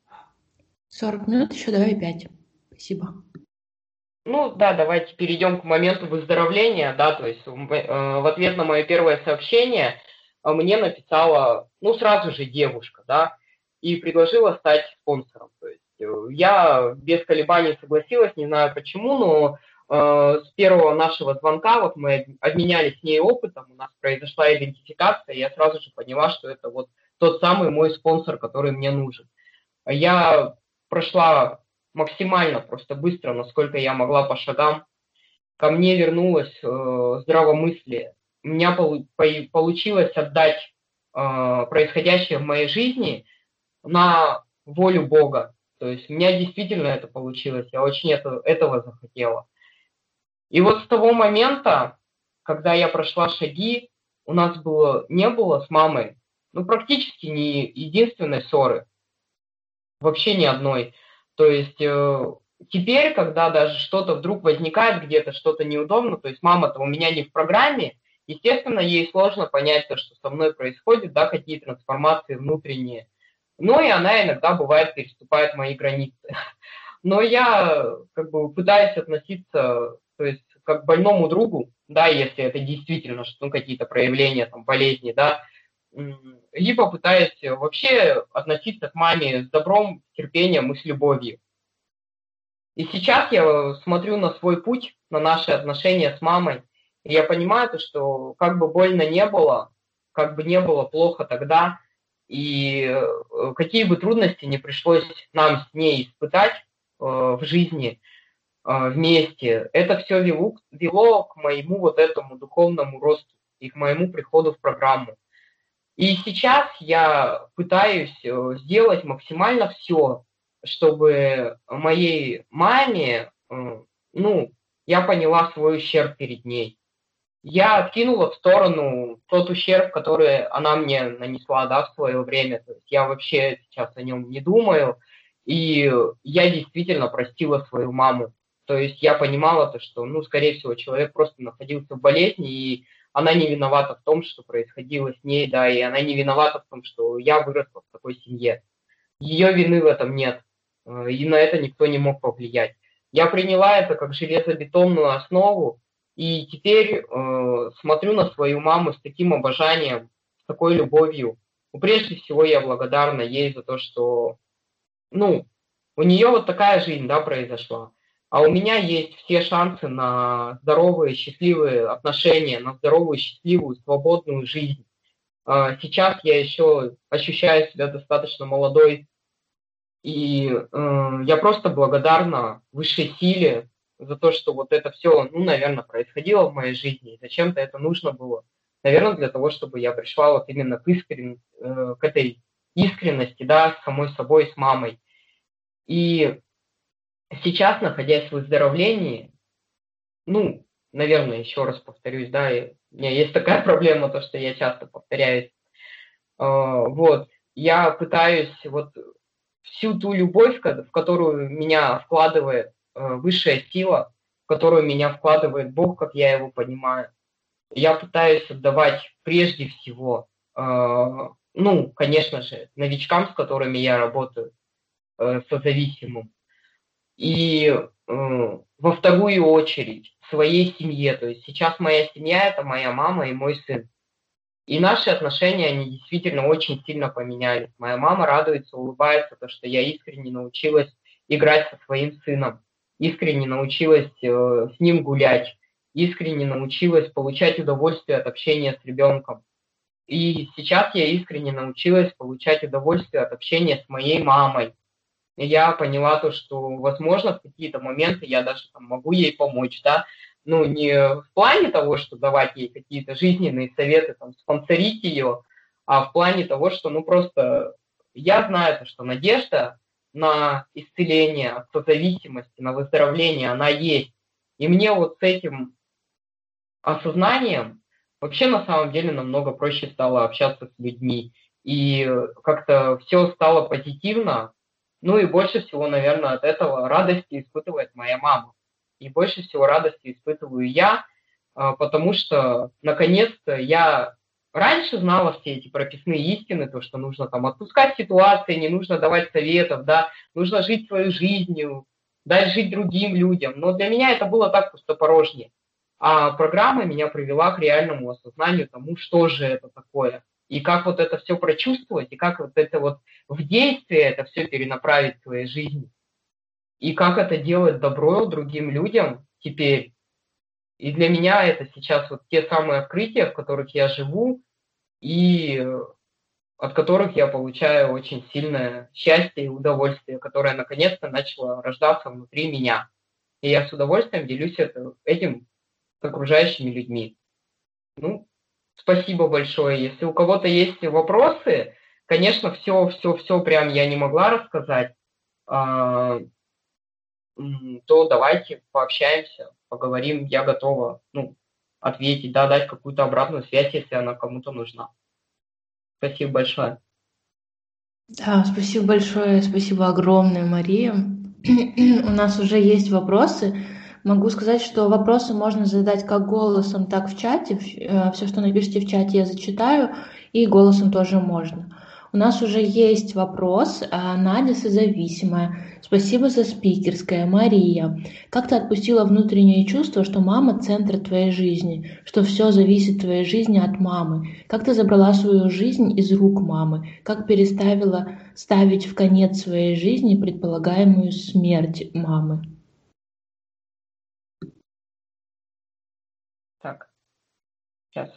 сорок минут, еще давай пять. Спасибо.
ну да, давайте перейдем к моменту выздоровления, да, то есть э, в ответ на мое первое сообщение э, мне написала, ну, сразу же девушка, да, и предложила стать спонсором. То есть э, я без колебаний согласилась, не знаю почему, но э, с первого нашего звонка вот мы обменялись с ней опытом, у нас произошла идентификация, и я сразу же поняла, что это вот тот самый мой спонсор, который мне нужен. Я прошла максимально просто быстро, насколько я могла по шагам. Ко мне вернулось э, здравомыслие. У меня полу- по- получилось отдать э, происходящее в моей жизни на волю Бога. То есть у меня действительно это получилось. Я очень это, этого захотела. И вот с того момента, когда я прошла шаги, у нас было, не было с мамой, ну, практически ни единственной ссоры. Вообще ни одной. То есть э, теперь, когда даже что-то вдруг возникает где-то, что-то неудобно, то есть мама-то у меня не в программе, естественно, ей сложно понять то, что со мной происходит, да, какие трансформации внутренние. Ну и она иногда, бывает, переступает мои границы. Но я как бы пытаюсь относиться, то есть как к больному другу, да, если это действительно что, ну, какие-то проявления там, болезни, да, либо пытаюсь вообще относиться к маме с добром, с терпением и с любовью. И сейчас я смотрю на свой путь, на наши отношения с мамой, и я понимаю, то, что как бы больно не было, как бы не было плохо тогда, и э, какие бы трудности не пришлось нам с ней испытать э, в жизни э, вместе, это все вело, вело к моему вот этому духовному росту и к моему приходу в программу. И сейчас я пытаюсь э, сделать максимально все, чтобы моей маме, э, ну, я поняла свой ущерб перед ней. Я откинула в сторону тот ущерб, который она мне нанесла, да, в свое время. То есть я вообще сейчас о нем не думаю. И я действительно простила свою маму. То есть я понимала то, что, ну, скорее всего, человек просто находился в болезни, и она не виновата в том, что происходило с ней, да, и она не виновата в том, что я выросла в такой семье. Ее вины в этом нет, э, и на это никто не мог повлиять. Я приняла это как железобетонную основу, и теперь э, смотрю на свою маму с таким обожанием, с такой любовью. Ну, прежде всего, я благодарна ей за то, что, ну, у нее вот такая жизнь, да, произошла. А у меня есть все шансы на здоровые, счастливые отношения, на здоровую, счастливую, свободную жизнь. А сейчас я еще ощущаю себя достаточно молодой, и э, я просто благодарна высшей силе за то, что вот это все, ну, наверное, происходило в моей жизни. И зачем-то это нужно было. Наверное, для того, чтобы я пришла вот именно к, искрен... э, к этой искренности, да, с самой собой, с мамой. И сейчас, находясь в выздоровлении, ну, наверное, еще раз повторюсь, да, и у меня есть такая проблема, то, что я часто повторяюсь. Э, вот, я пытаюсь вот всю ту любовь, в которую меня вкладывает э, высшая сила, в которую меня вкладывает Бог, как я его понимаю. Я пытаюсь отдавать прежде всего, э, ну, конечно же, новичкам, с которыми я работаю, э, созависимым, и э, во вторую очередь своей семье. То есть сейчас моя семья – это моя мама и мой сын. И наши отношения, они действительно очень сильно поменялись. Моя мама радуется, улыбается, то, что я искренне научилась играть со своим сыном, искренне научилась э, с ним гулять, искренне научилась получать удовольствие от общения с ребенком. И сейчас я искренне научилась получать удовольствие от общения с моей мамой. И я поняла то, что, возможно, в какие-то моменты я даже там, могу ей помочь, да, ну, не в плане того, что давать ей какие-то жизненные советы, там, спонсорить ее, а в плане того, что, ну, просто я знаю, то, что Надежда, на исцеление от созависимости, на выздоровление, она есть. И мне вот с этим осознанием вообще на самом деле намного проще стало общаться с людьми. И как-то все стало позитивно. Ну и больше всего, наверное, от этого радости испытывает моя мама. И больше всего радости испытываю я, потому что наконец-то я раньше знала все эти прописные истины, то, что нужно там отпускать ситуации, не нужно давать советов, да, нужно жить своей жизнью, дать жить другим людям. Но для меня это было так пустопорожнее. А программа меня привела к реальному осознанию тому, что же это такое. И как вот это все прочувствовать, и как вот это вот в действие это все перенаправить в своей жизни. И как это делать добро другим людям теперь. И для меня это сейчас вот те самые открытия, в которых я живу, и от которых я получаю очень сильное счастье и удовольствие, которое наконец-то начало рождаться внутри меня. И я с удовольствием делюсь это, этим с окружающими людьми. Ну, спасибо большое. Если у кого-то есть вопросы, конечно, все, все, все прям я не могла рассказать, а, то давайте пообщаемся, поговорим. Я готова, ну, ответить, да, дать какую-то обратную связь, если она кому-то нужна. Спасибо большое.
Да, спасибо большое, спасибо огромное, Мария. У нас уже есть вопросы. Могу сказать, что вопросы можно задать как голосом, так в чате. Все, что напишите в чате, я зачитаю, и голосом тоже можно. У нас уже есть вопрос. Надя созависимая. Спасибо за спикерское. Мария. Как ты отпустила внутреннее чувство, что мама – центр твоей жизни, что все зависит в твоей жизни от мамы? Как ты забрала свою жизнь из рук мамы? Как переставила ставить в конец своей жизни предполагаемую смерть мамы?
Так, сейчас.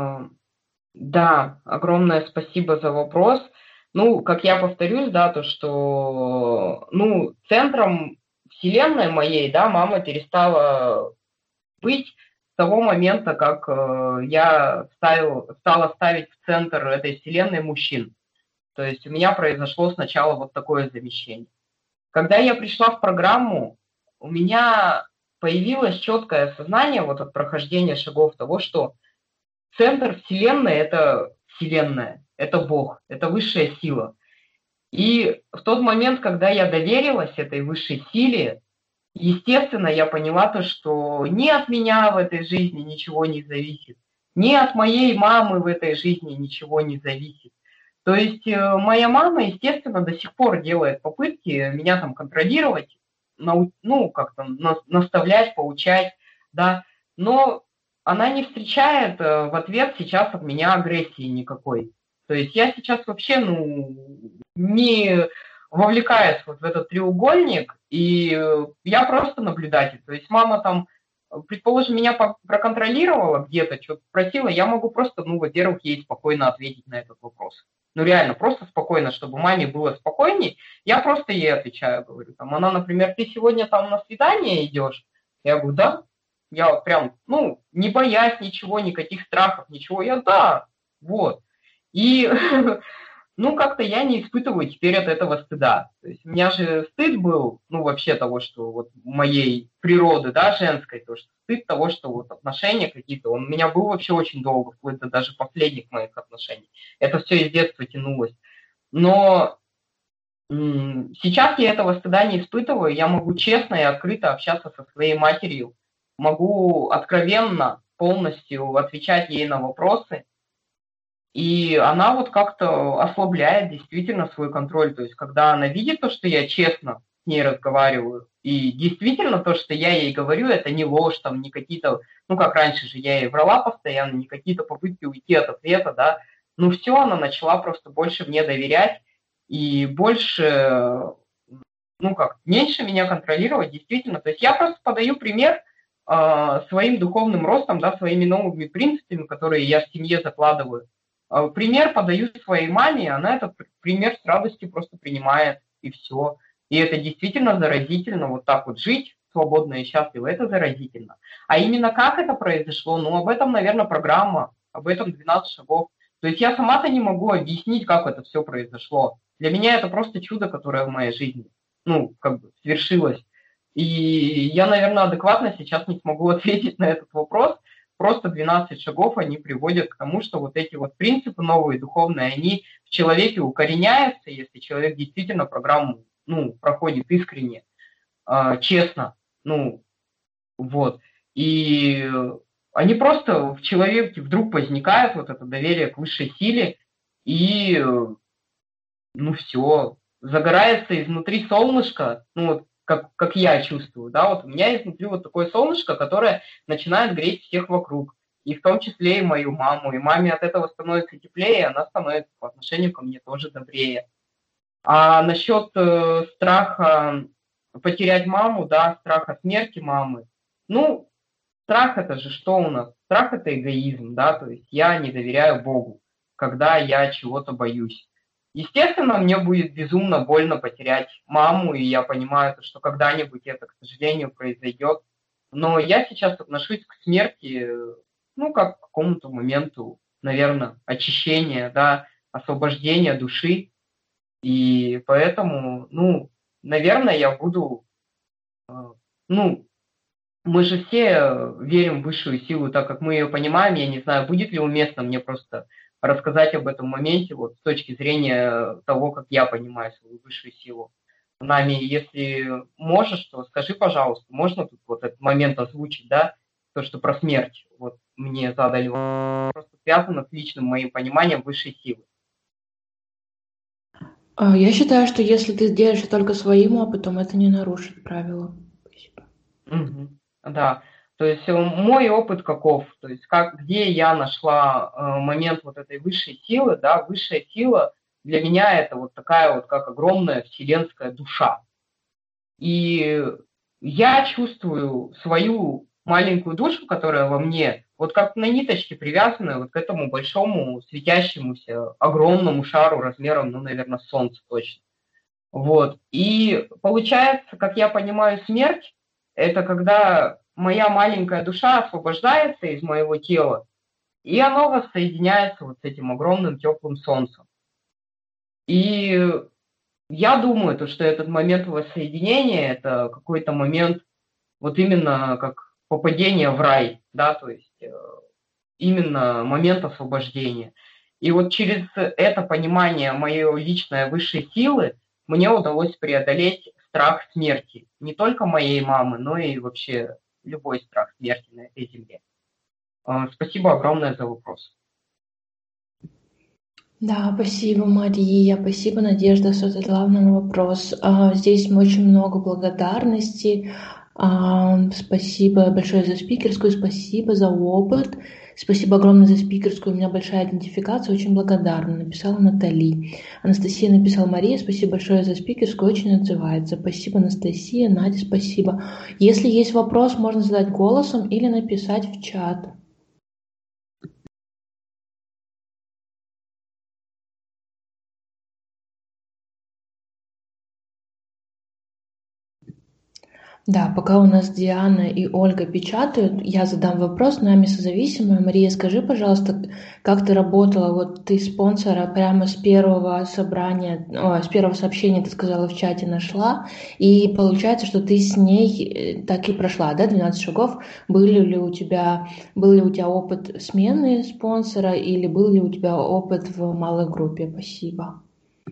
Да, огромное спасибо за вопрос. Ну, как я повторюсь, да, то, что, ну, центром вселенной моей, да, мама перестала быть с того момента, как э, я ставил, стала ставить в центр этой вселенной мужчин. То есть у меня произошло сначала вот такое замещение. Когда я пришла в программу, у меня появилось четкое осознание вот от прохождения шагов того, что центр Вселенной – это Вселенная, это Бог, это высшая сила. И в тот момент, когда я доверилась этой высшей силе, естественно, я поняла то, что ни от меня в этой жизни ничего не зависит, ни от моей мамы в этой жизни ничего не зависит. То есть моя мама, естественно, до сих пор делает попытки меня там контролировать, ну, как-то наставлять, поучать, да, но она не встречает в ответ сейчас от меня агрессии никакой. То есть я сейчас вообще, ну, не вовлекаюсь вот в этот треугольник, и я просто наблюдатель. То есть мама там, предположим, меня проконтролировала где-то, что-то спросила, я могу просто, ну, во-первых, ей спокойно ответить на этот вопрос. Ну, реально, просто спокойно, чтобы маме было спокойней. Я просто ей отвечаю, говорю, там, она, например, ты сегодня там на свидание идешь? Я говорю, да. Я прям, ну, не боясь ничего, никаких страхов, ничего, я да, вот. И, ну, как-то я не испытываю теперь от этого стыда. То есть у меня же стыд был, ну, вообще того, что вот моей природы, да, женской, то, что стыд того, что вот отношения какие-то, он у меня был вообще очень долго, вплоть до даже последних моих отношений. Это все из детства тянулось. Но м- сейчас я этого стыда не испытываю, я могу честно и открыто общаться со своей матерью, могу откровенно полностью отвечать ей на вопросы, и она вот как-то ослабляет действительно свой контроль. То есть когда она видит то, что я честно с ней разговариваю, и действительно то, что я ей говорю, это не ложь, там, не какие-то, ну как раньше же я ей врала постоянно, не какие-то попытки уйти от ответа, да, ну все, она начала просто больше мне доверять и больше, ну как, меньше меня контролировать, действительно. То есть я просто подаю пример э, своим духовным ростом, да, своими новыми принципами, которые я в семье закладываю. Э, пример подаю своей маме, она этот пример с радостью просто принимает, и все. И это действительно заразительно, вот так вот жить свободно и счастливо, это заразительно. А именно как это произошло, ну об этом, наверное, программа, об этом двенадцать шагов. То есть я сама-то не могу объяснить, как это все произошло. Для меня это просто чудо, которое в моей жизни, ну, как бы свершилось. И я, наверное, адекватно сейчас не смогу ответить на этот вопрос. Просто двенадцать шагов, они приводят к тому, что вот эти вот принципы новые, духовные, они в человеке укореняются, если человек действительно программу, ну, проходит искренне, э, честно, ну, вот. И они просто в человеке вдруг возникает, вот это доверие к высшей силе, и, ну, все, загорается изнутри солнышко, ну, вот, как, как я чувствую, да, вот у меня изнутри вот такое солнышко, которое начинает греть всех вокруг, и в том числе и мою маму, и маме от этого становится теплее, и она становится по отношению ко мне тоже добрее. А насчет э, страха потерять маму, да, страха смерти мамы, ну, страх это же что у нас? Страх это эгоизм, да, то есть я не доверяю Богу, когда я чего-то боюсь. Естественно, мне будет безумно больно потерять маму, и я понимаю, что когда-нибудь это, к сожалению, произойдет. Но я сейчас отношусь к смерти, ну, как к какому-то моменту, наверное, очищения, да, освобождения души. И поэтому, ну, наверное, я буду, э, ну, мы же все верим в высшую силу, так как мы ее понимаем. Я не знаю, будет ли уместно мне просто рассказать об этом моменте вот с точки зрения того, как я понимаю свою высшую силу. Нами, если можешь, то скажи, пожалуйста, можно тут вот этот момент озвучить, да, то, что про смерть вот мне задали, просто связано с личным моим пониманием высшей силы.
А, Я считаю, что если ты делишься только своим опытом, это не нарушит правила. Спасибо.
Мгм. Да, то есть э, мой опыт каков, то есть как, где я нашла э, момент вот этой высшей силы, да, высшая сила для меня это вот такая вот как огромная вселенская душа. И я чувствую свою маленькую душу, которая во мне, вот как на ниточке привязанная вот к этому большому светящемуся огромному шару размером, ну, наверное, солнце точно. Вот. И получается, как я понимаю, смерть – это когда моя маленькая душа освобождается из моего тела, и оно воссоединяется вот с этим огромным теплым солнцем. И я думаю, то, что этот момент воссоединения – это какой-то момент вот именно как попадение в рай, да, то есть э, именно момент освобождения. И вот через это понимание моей личной высшей силы мне удалось преодолеть страх смерти. Не только моей мамы, но и вообще любой страх смерти на этой земле. Спасибо огромное за вопрос.
Да, спасибо, Мария, спасибо, Надежда, что задала нам вопрос. А, Здесь очень много благодарностей. А, Спасибо большое за спикерскую, спасибо за опыт. Спасибо огромное за спикерскую, у меня большая идентификация, очень благодарна, написала Натали. Анастасия написала: Мария, спасибо большое за спикерскую, очень отзывается. Спасибо, Анастасия, Надя, спасибо. Если есть вопрос, можно задать голосом или написать в чат. Да, пока у нас Диана и Ольга печатают, я задам вопрос, нами созависимая. Мария, скажи, пожалуйста, как ты работала? Вот ты спонсора прямо с первого собрания, о, с первого сообщения, ты сказала, в чате нашла, и получается, что ты с ней так и прошла, да, двенадцать шагов. Были ли у тебя, был ли у тебя опыт смены спонсора или был ли у тебя опыт в малой группе? Спасибо.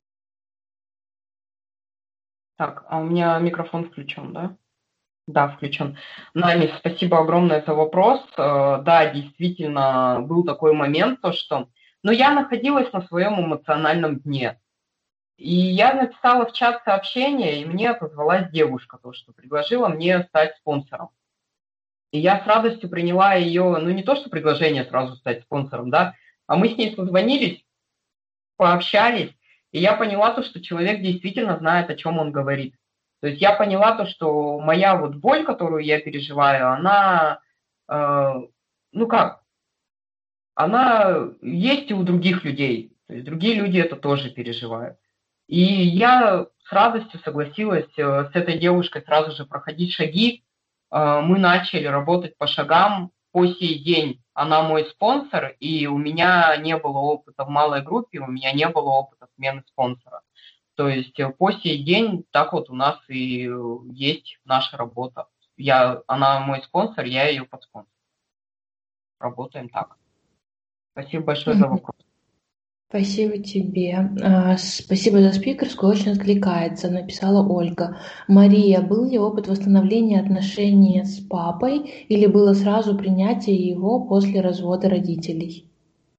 Так, а у меня микрофон включен, да? Да, включен. Нами, спасибо огромное за вопрос. Да, действительно, был такой момент, то что... Но я находилась на своем эмоциональном дне. И я написала в чат сообщение, и мне отозвалась девушка, то, что предложила мне стать спонсором. И я с радостью приняла ее, ну не то, что предложение сразу стать спонсором, да, а мы с ней созвонились, пообщались, и я поняла то, что человек действительно знает, о чем он говорит. То есть я поняла то, что моя вот боль, которую я переживаю, она, э, ну как, она есть и у других людей. То есть другие люди это тоже переживают. И я с радостью согласилась с этой девушкой сразу же проходить шаги. Мы начали работать по шагам по сей день она мой спонсор, и у меня не было опыта в малой группе, у меня не было опыта смены спонсора. То есть по сей день так вот у нас и есть наша работа. Я, она мой спонсор, я ее подспонсор. Работаем так. Спасибо большое за вопрос.
Спасибо тебе. Спасибо за спикерскую, очень откликается, написала Ольга. Мария, был ли опыт восстановления отношений с папой или было сразу принятие его после развода родителей?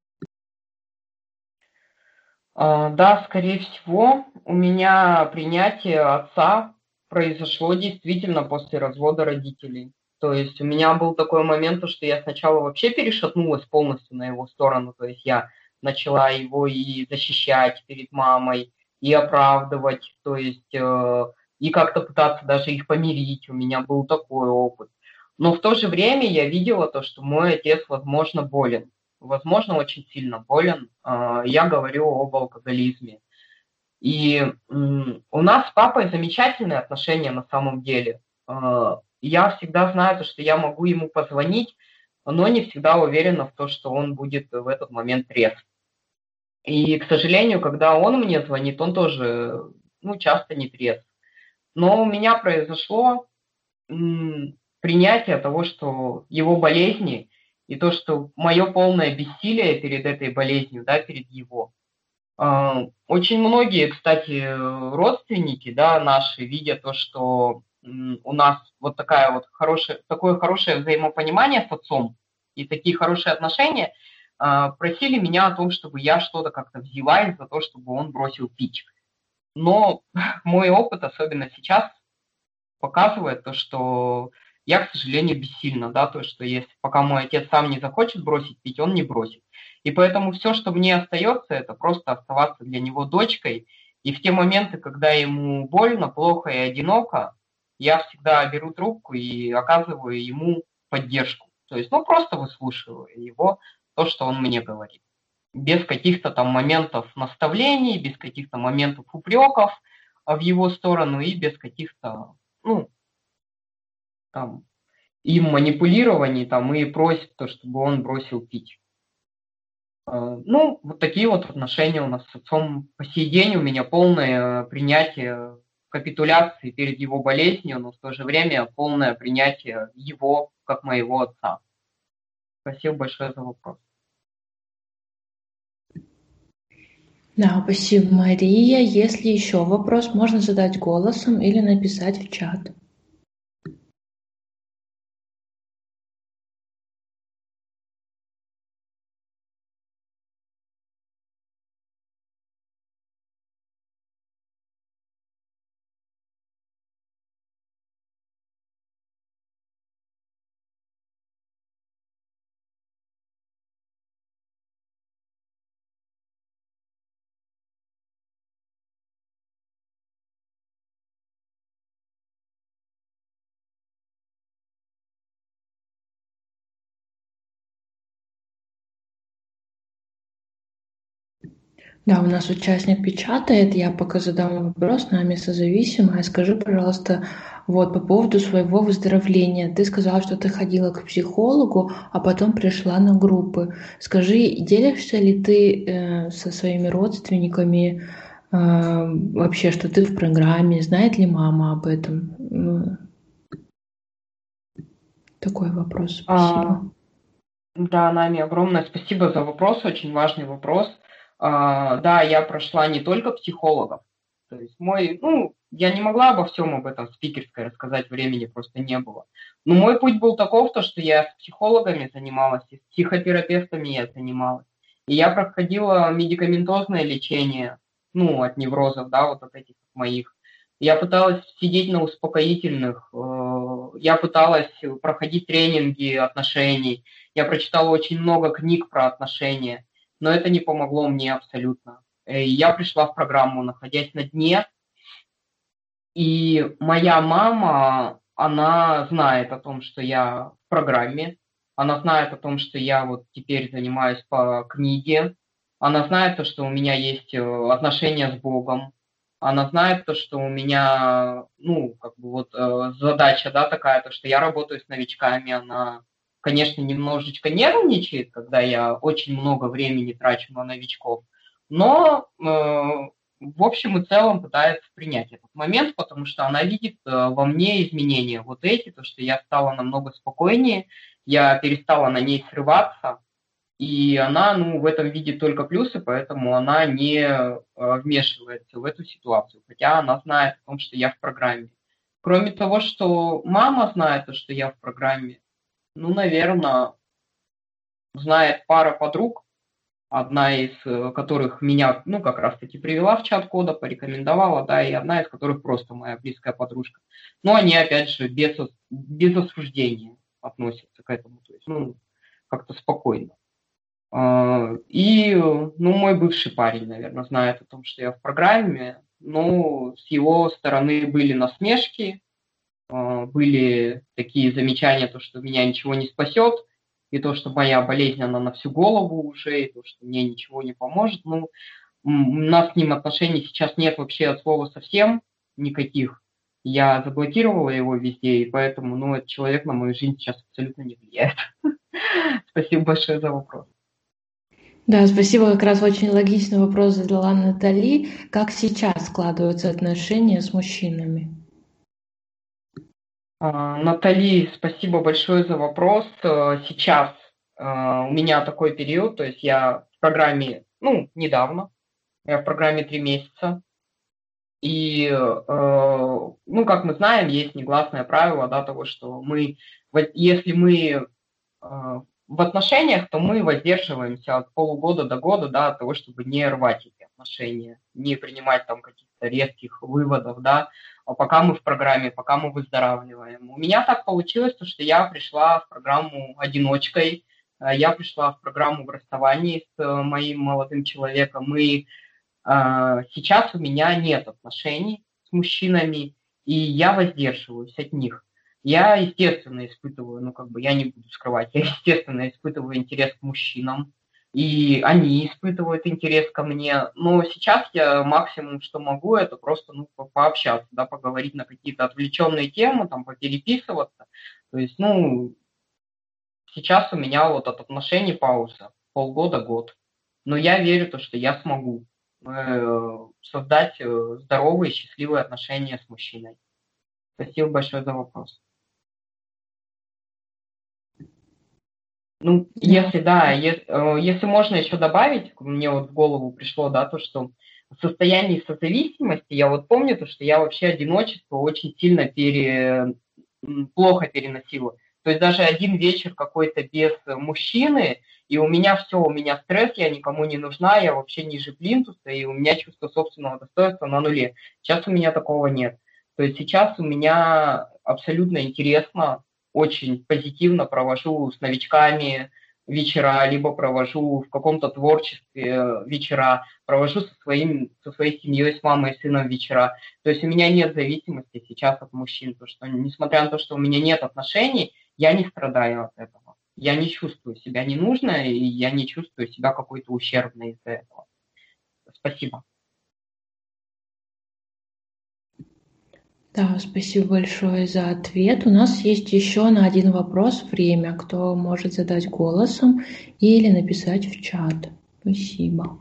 Да, скорее всего, у меня принятие отца произошло действительно после развода родителей. То есть у меня был такой момент, что я сначала вообще перешатнулась полностью на его сторону, то есть я начала его и защищать перед мамой, и оправдывать, то есть э, и как-то пытаться даже их помирить. У меня был такой опыт. Но в то же время я видела то, что мой отец, возможно, болен. Возможно, очень сильно болен. Я говорю об алкоголизме. И у нас с папой замечательные отношения на самом деле. Я всегда знаю, что я могу ему позвонить, но не всегда уверена в том, что он будет в этот момент трезв. И, к сожалению, когда он мне звонит, он тоже, ну, часто не трезв. Но у меня произошло принятие того, что его болезни и то, что мое полное бессилие перед этой болезнью, да, перед его. Очень многие, кстати, родственники, да, наши, видя то, что у нас вот такая вот хорошая, такое хорошее взаимопонимание с отцом и такие хорошие отношения, просили меня о том, чтобы я что-то как-то взялась за то, чтобы он бросил пить. Но мой опыт, особенно сейчас, показывает то, что я, к сожалению, бессильна, да, то, что если пока мой отец сам не захочет бросить пить, он не бросит. И поэтому все, что мне остается, это просто оставаться для него дочкой. И в те моменты, когда ему больно, плохо и одиноко, я всегда беру трубку и оказываю ему поддержку. То есть, ну, просто выслушиваю его, то, что он мне говорит. Без каких-то там моментов наставлений, без каких-то моментов упреков в его сторону и без каких-то, ну, там, им манипулирований, там, и просит то, чтобы он бросил пить. Ну, вот такие вот отношения у нас с отцом. По сей день у меня полное принятие капитуляции перед его болезнью, но в то же время полное принятие его, как моего отца. Спасибо большое за вопрос.
Да, спасибо, Мария. Если еще вопрос, можно задать голосом или написать в чат. Да, у нас участник печатает, я пока задам вопрос, нами созависимая. Скажи, пожалуйста, вот по поводу своего выздоровления. Ты сказала, что ты ходила к психологу, а потом пришла на группы. Скажи, делишься ли ты э, со своими родственниками э, вообще, что ты в программе? Знает ли мама об этом? Ну, такой вопрос. Спасибо.
А, да, Нами, огромное спасибо за вопрос, очень важный вопрос. А, да, я прошла не только психологов. То есть мой, ну, я не могла обо всем об этом в спикерской рассказать, времени просто не было. Но мой путь был таков, то, что я с психологами занималась, и с психотерапевтами я занималась. И я проходила медикаментозное лечение, ну, от неврозов, да, вот от этих моих. Я пыталась сидеть на успокоительных, я пыталась проходить тренинги отношений, я прочитала очень много книг про отношения, но это не помогло мне абсолютно. Я пришла в программу, находясь на дне, и моя мама, она знает о том, что я в программе, она знает о том, что я вот теперь занимаюсь по книге, она знает то, что у меня есть отношения с Богом, она знает то, что у меня, ну, как бы вот задача, да, такая, то, что я работаю с новичками, она конечно, немножечко нервничает, когда я очень много времени трачу на новичков, но э, в общем и целом пытается принять этот момент, потому что она видит э, во мне изменения вот эти, то, что я стала намного спокойнее, я перестала на ней срываться, и она, ну, в этом видит только плюсы, поэтому она не э, вмешивается в эту ситуацию, хотя она знает о том, что я в программе. Кроме того, что мама знает, то, что я в программе, ну, наверное, знает пара подруг, одна из э, которых меня, ну, как раз-таки привела в чат кода, порекомендовала, да, и одна из которых просто моя близкая подружка. Но они, опять же, без, без осуждения относятся к этому, то есть, ну, как-то спокойно. А, И, ну, мой бывший парень, наверное, знает о том, что я в программе, но с его стороны были насмешки, а, были такие замечания, то, что меня ничего не спасет, и то, что моя болезнь, она на всю голову уже, и то, что мне ничего не поможет. Ну, м, у нас с ним отношений сейчас нет вообще от слова совсем никаких. Я заблокировала его везде, и поэтому, ну, этот человек на мою жизнь сейчас абсолютно не влияет. Спасибо большое за вопрос.
Да, спасибо. Как раз очень логичный вопрос задала Натали. Как сейчас складываются отношения с мужчинами?
А, Натали, спасибо большое за вопрос. Э, Сейчас э, у меня такой период, то есть я в программе, ну, недавно, я в программе три месяца. И, э, ну, как мы знаем, есть негласное правило, да, того, что мы, вот если мы э, в отношениях, то мы воздерживаемся от полугода до года, да, от того, чтобы не рвать эти отношения, не принимать там каких-то резких выводов, да, а пока мы в программе, пока мы выздоравливаем. У меня так получилось, то, что я пришла в программу одиночкой, э, я пришла в программу в расставании с э, моим молодым человеком, и а, сейчас у меня нет отношений с мужчинами, и я воздерживаюсь от них. Я, естественно, испытываю, ну, как бы, я не буду скрывать, я, естественно, испытываю интерес к мужчинам, и они испытывают интерес ко мне, но сейчас я максимум, что могу, это просто, ну, по- пообщаться, да, поговорить на какие-то отвлеченные темы, там, попереписываться. То есть, ну, сейчас у меня вот от отношений пауза, полгода-год. Но я верю, то, что я смогу э, создать э, здоровые, счастливые отношения с мужчиной. Спасибо большое за вопрос. Ну,
Да.
если да, е- э, если можно еще добавить, мне вот в голову пришло, да, то, что в состоянии созависимости, я вот помню то, что я вообще одиночество очень сильно пере... м, плохо переносила. То есть даже один вечер какой-то без мужчины, и у меня все, у меня стресс, я никому не нужна, я вообще ниже плинтуса, и у меня чувство собственного достоинства на нуле. Сейчас у меня такого нет. То есть сейчас у меня абсолютно интересно, очень позитивно провожу с новичками вечера, либо провожу в каком-то творчестве э, вечера, провожу со, своим, со своей семьей, с мамой и сыном вечера. То есть у меня нет зависимости сейчас от мужчин, потому что, несмотря на то, что у меня нет отношений, я не страдаю от этого. Я не чувствую себя ненужной, и я не чувствую себя какой-то ущербной из-за этого. Спасибо.
Да, спасибо большое за ответ. У нас есть еще на один вопрос время, кто может задать голосом или написать в чат. Спасибо.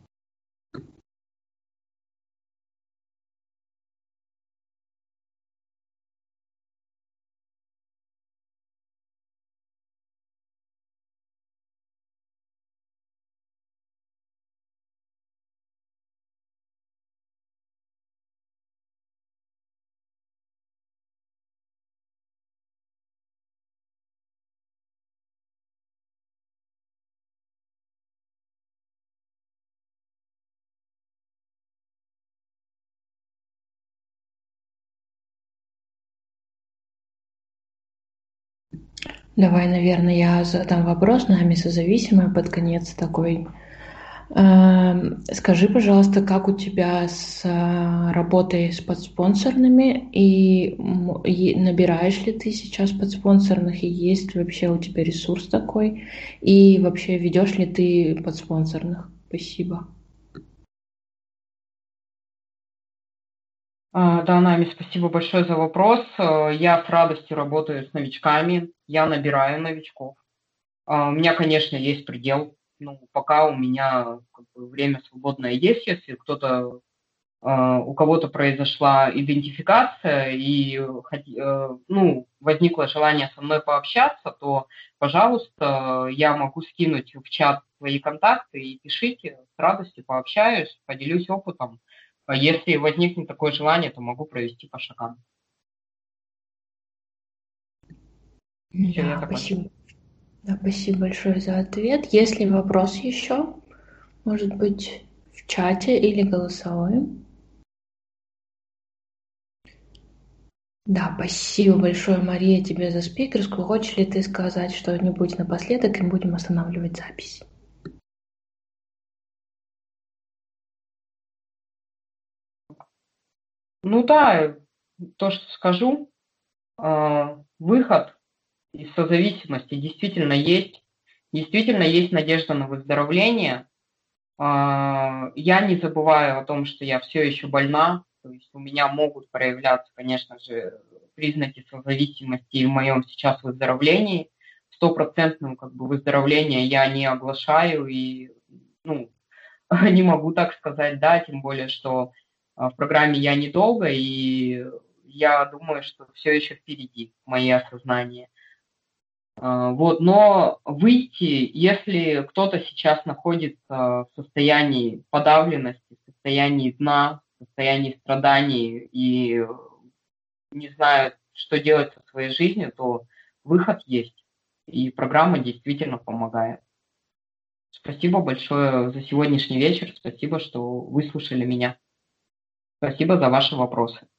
Давай, наверное, я задам вопрос, нами созависимая под конец такой. Эм, Скажи, пожалуйста, как у тебя с э, работой с подспонсорными и, м, и набираешь ли ты сейчас подспонсорных и есть ли вообще у тебя ресурс такой и вообще ведешь ли ты подспонсорных? Спасибо.
А, Да, Нами, спасибо большое за вопрос. Э, Я с радостью работаю с новичками, я набираю новичков. А, У меня, конечно, есть предел. Ну, пока у меня как бы, время свободное есть, если кто-то, а, у кого-то произошла идентификация и хоти- э, ну, возникло желание со мной пообщаться, то, пожалуйста, я могу скинуть в чат свои контакты и пишите, с радостью пообщаюсь, поделюсь опытом. А Если возникнет такое желание, то могу провести по шагам. Все, я
Да,
закончил.
спасибо. Да, спасибо большое за ответ. Есть ли вопрос еще? Может быть, в чате или голосовой? Да, спасибо большое, Мария, тебе за спикерскую. Хочешь ли ты сказать что-нибудь напоследок, и будем останавливать запись?
Ну да, то, что скажу, а, выход из созависимости действительно есть. Действительно есть надежда на выздоровление. А, Я не забываю о том, что я все еще больна. То есть у меня могут проявляться, конечно же, признаки созависимости в моем сейчас выздоровлении. Стопроцентным как бы выздоровление я не оглашаю и ну, не могу так сказать, да, тем более, что а, в программе я недолго, и я думаю, что все еще впереди мои осознания. А, Вот, но выйти, если кто-то сейчас находится в состоянии подавленности, в состоянии дна, в состоянии страданий и не знает, что делать со своей жизнью, то выход есть. И программа действительно помогает. Спасибо большое за сегодняшний вечер. Спасибо, что выслушали меня. Спасибо за ваши вопросы.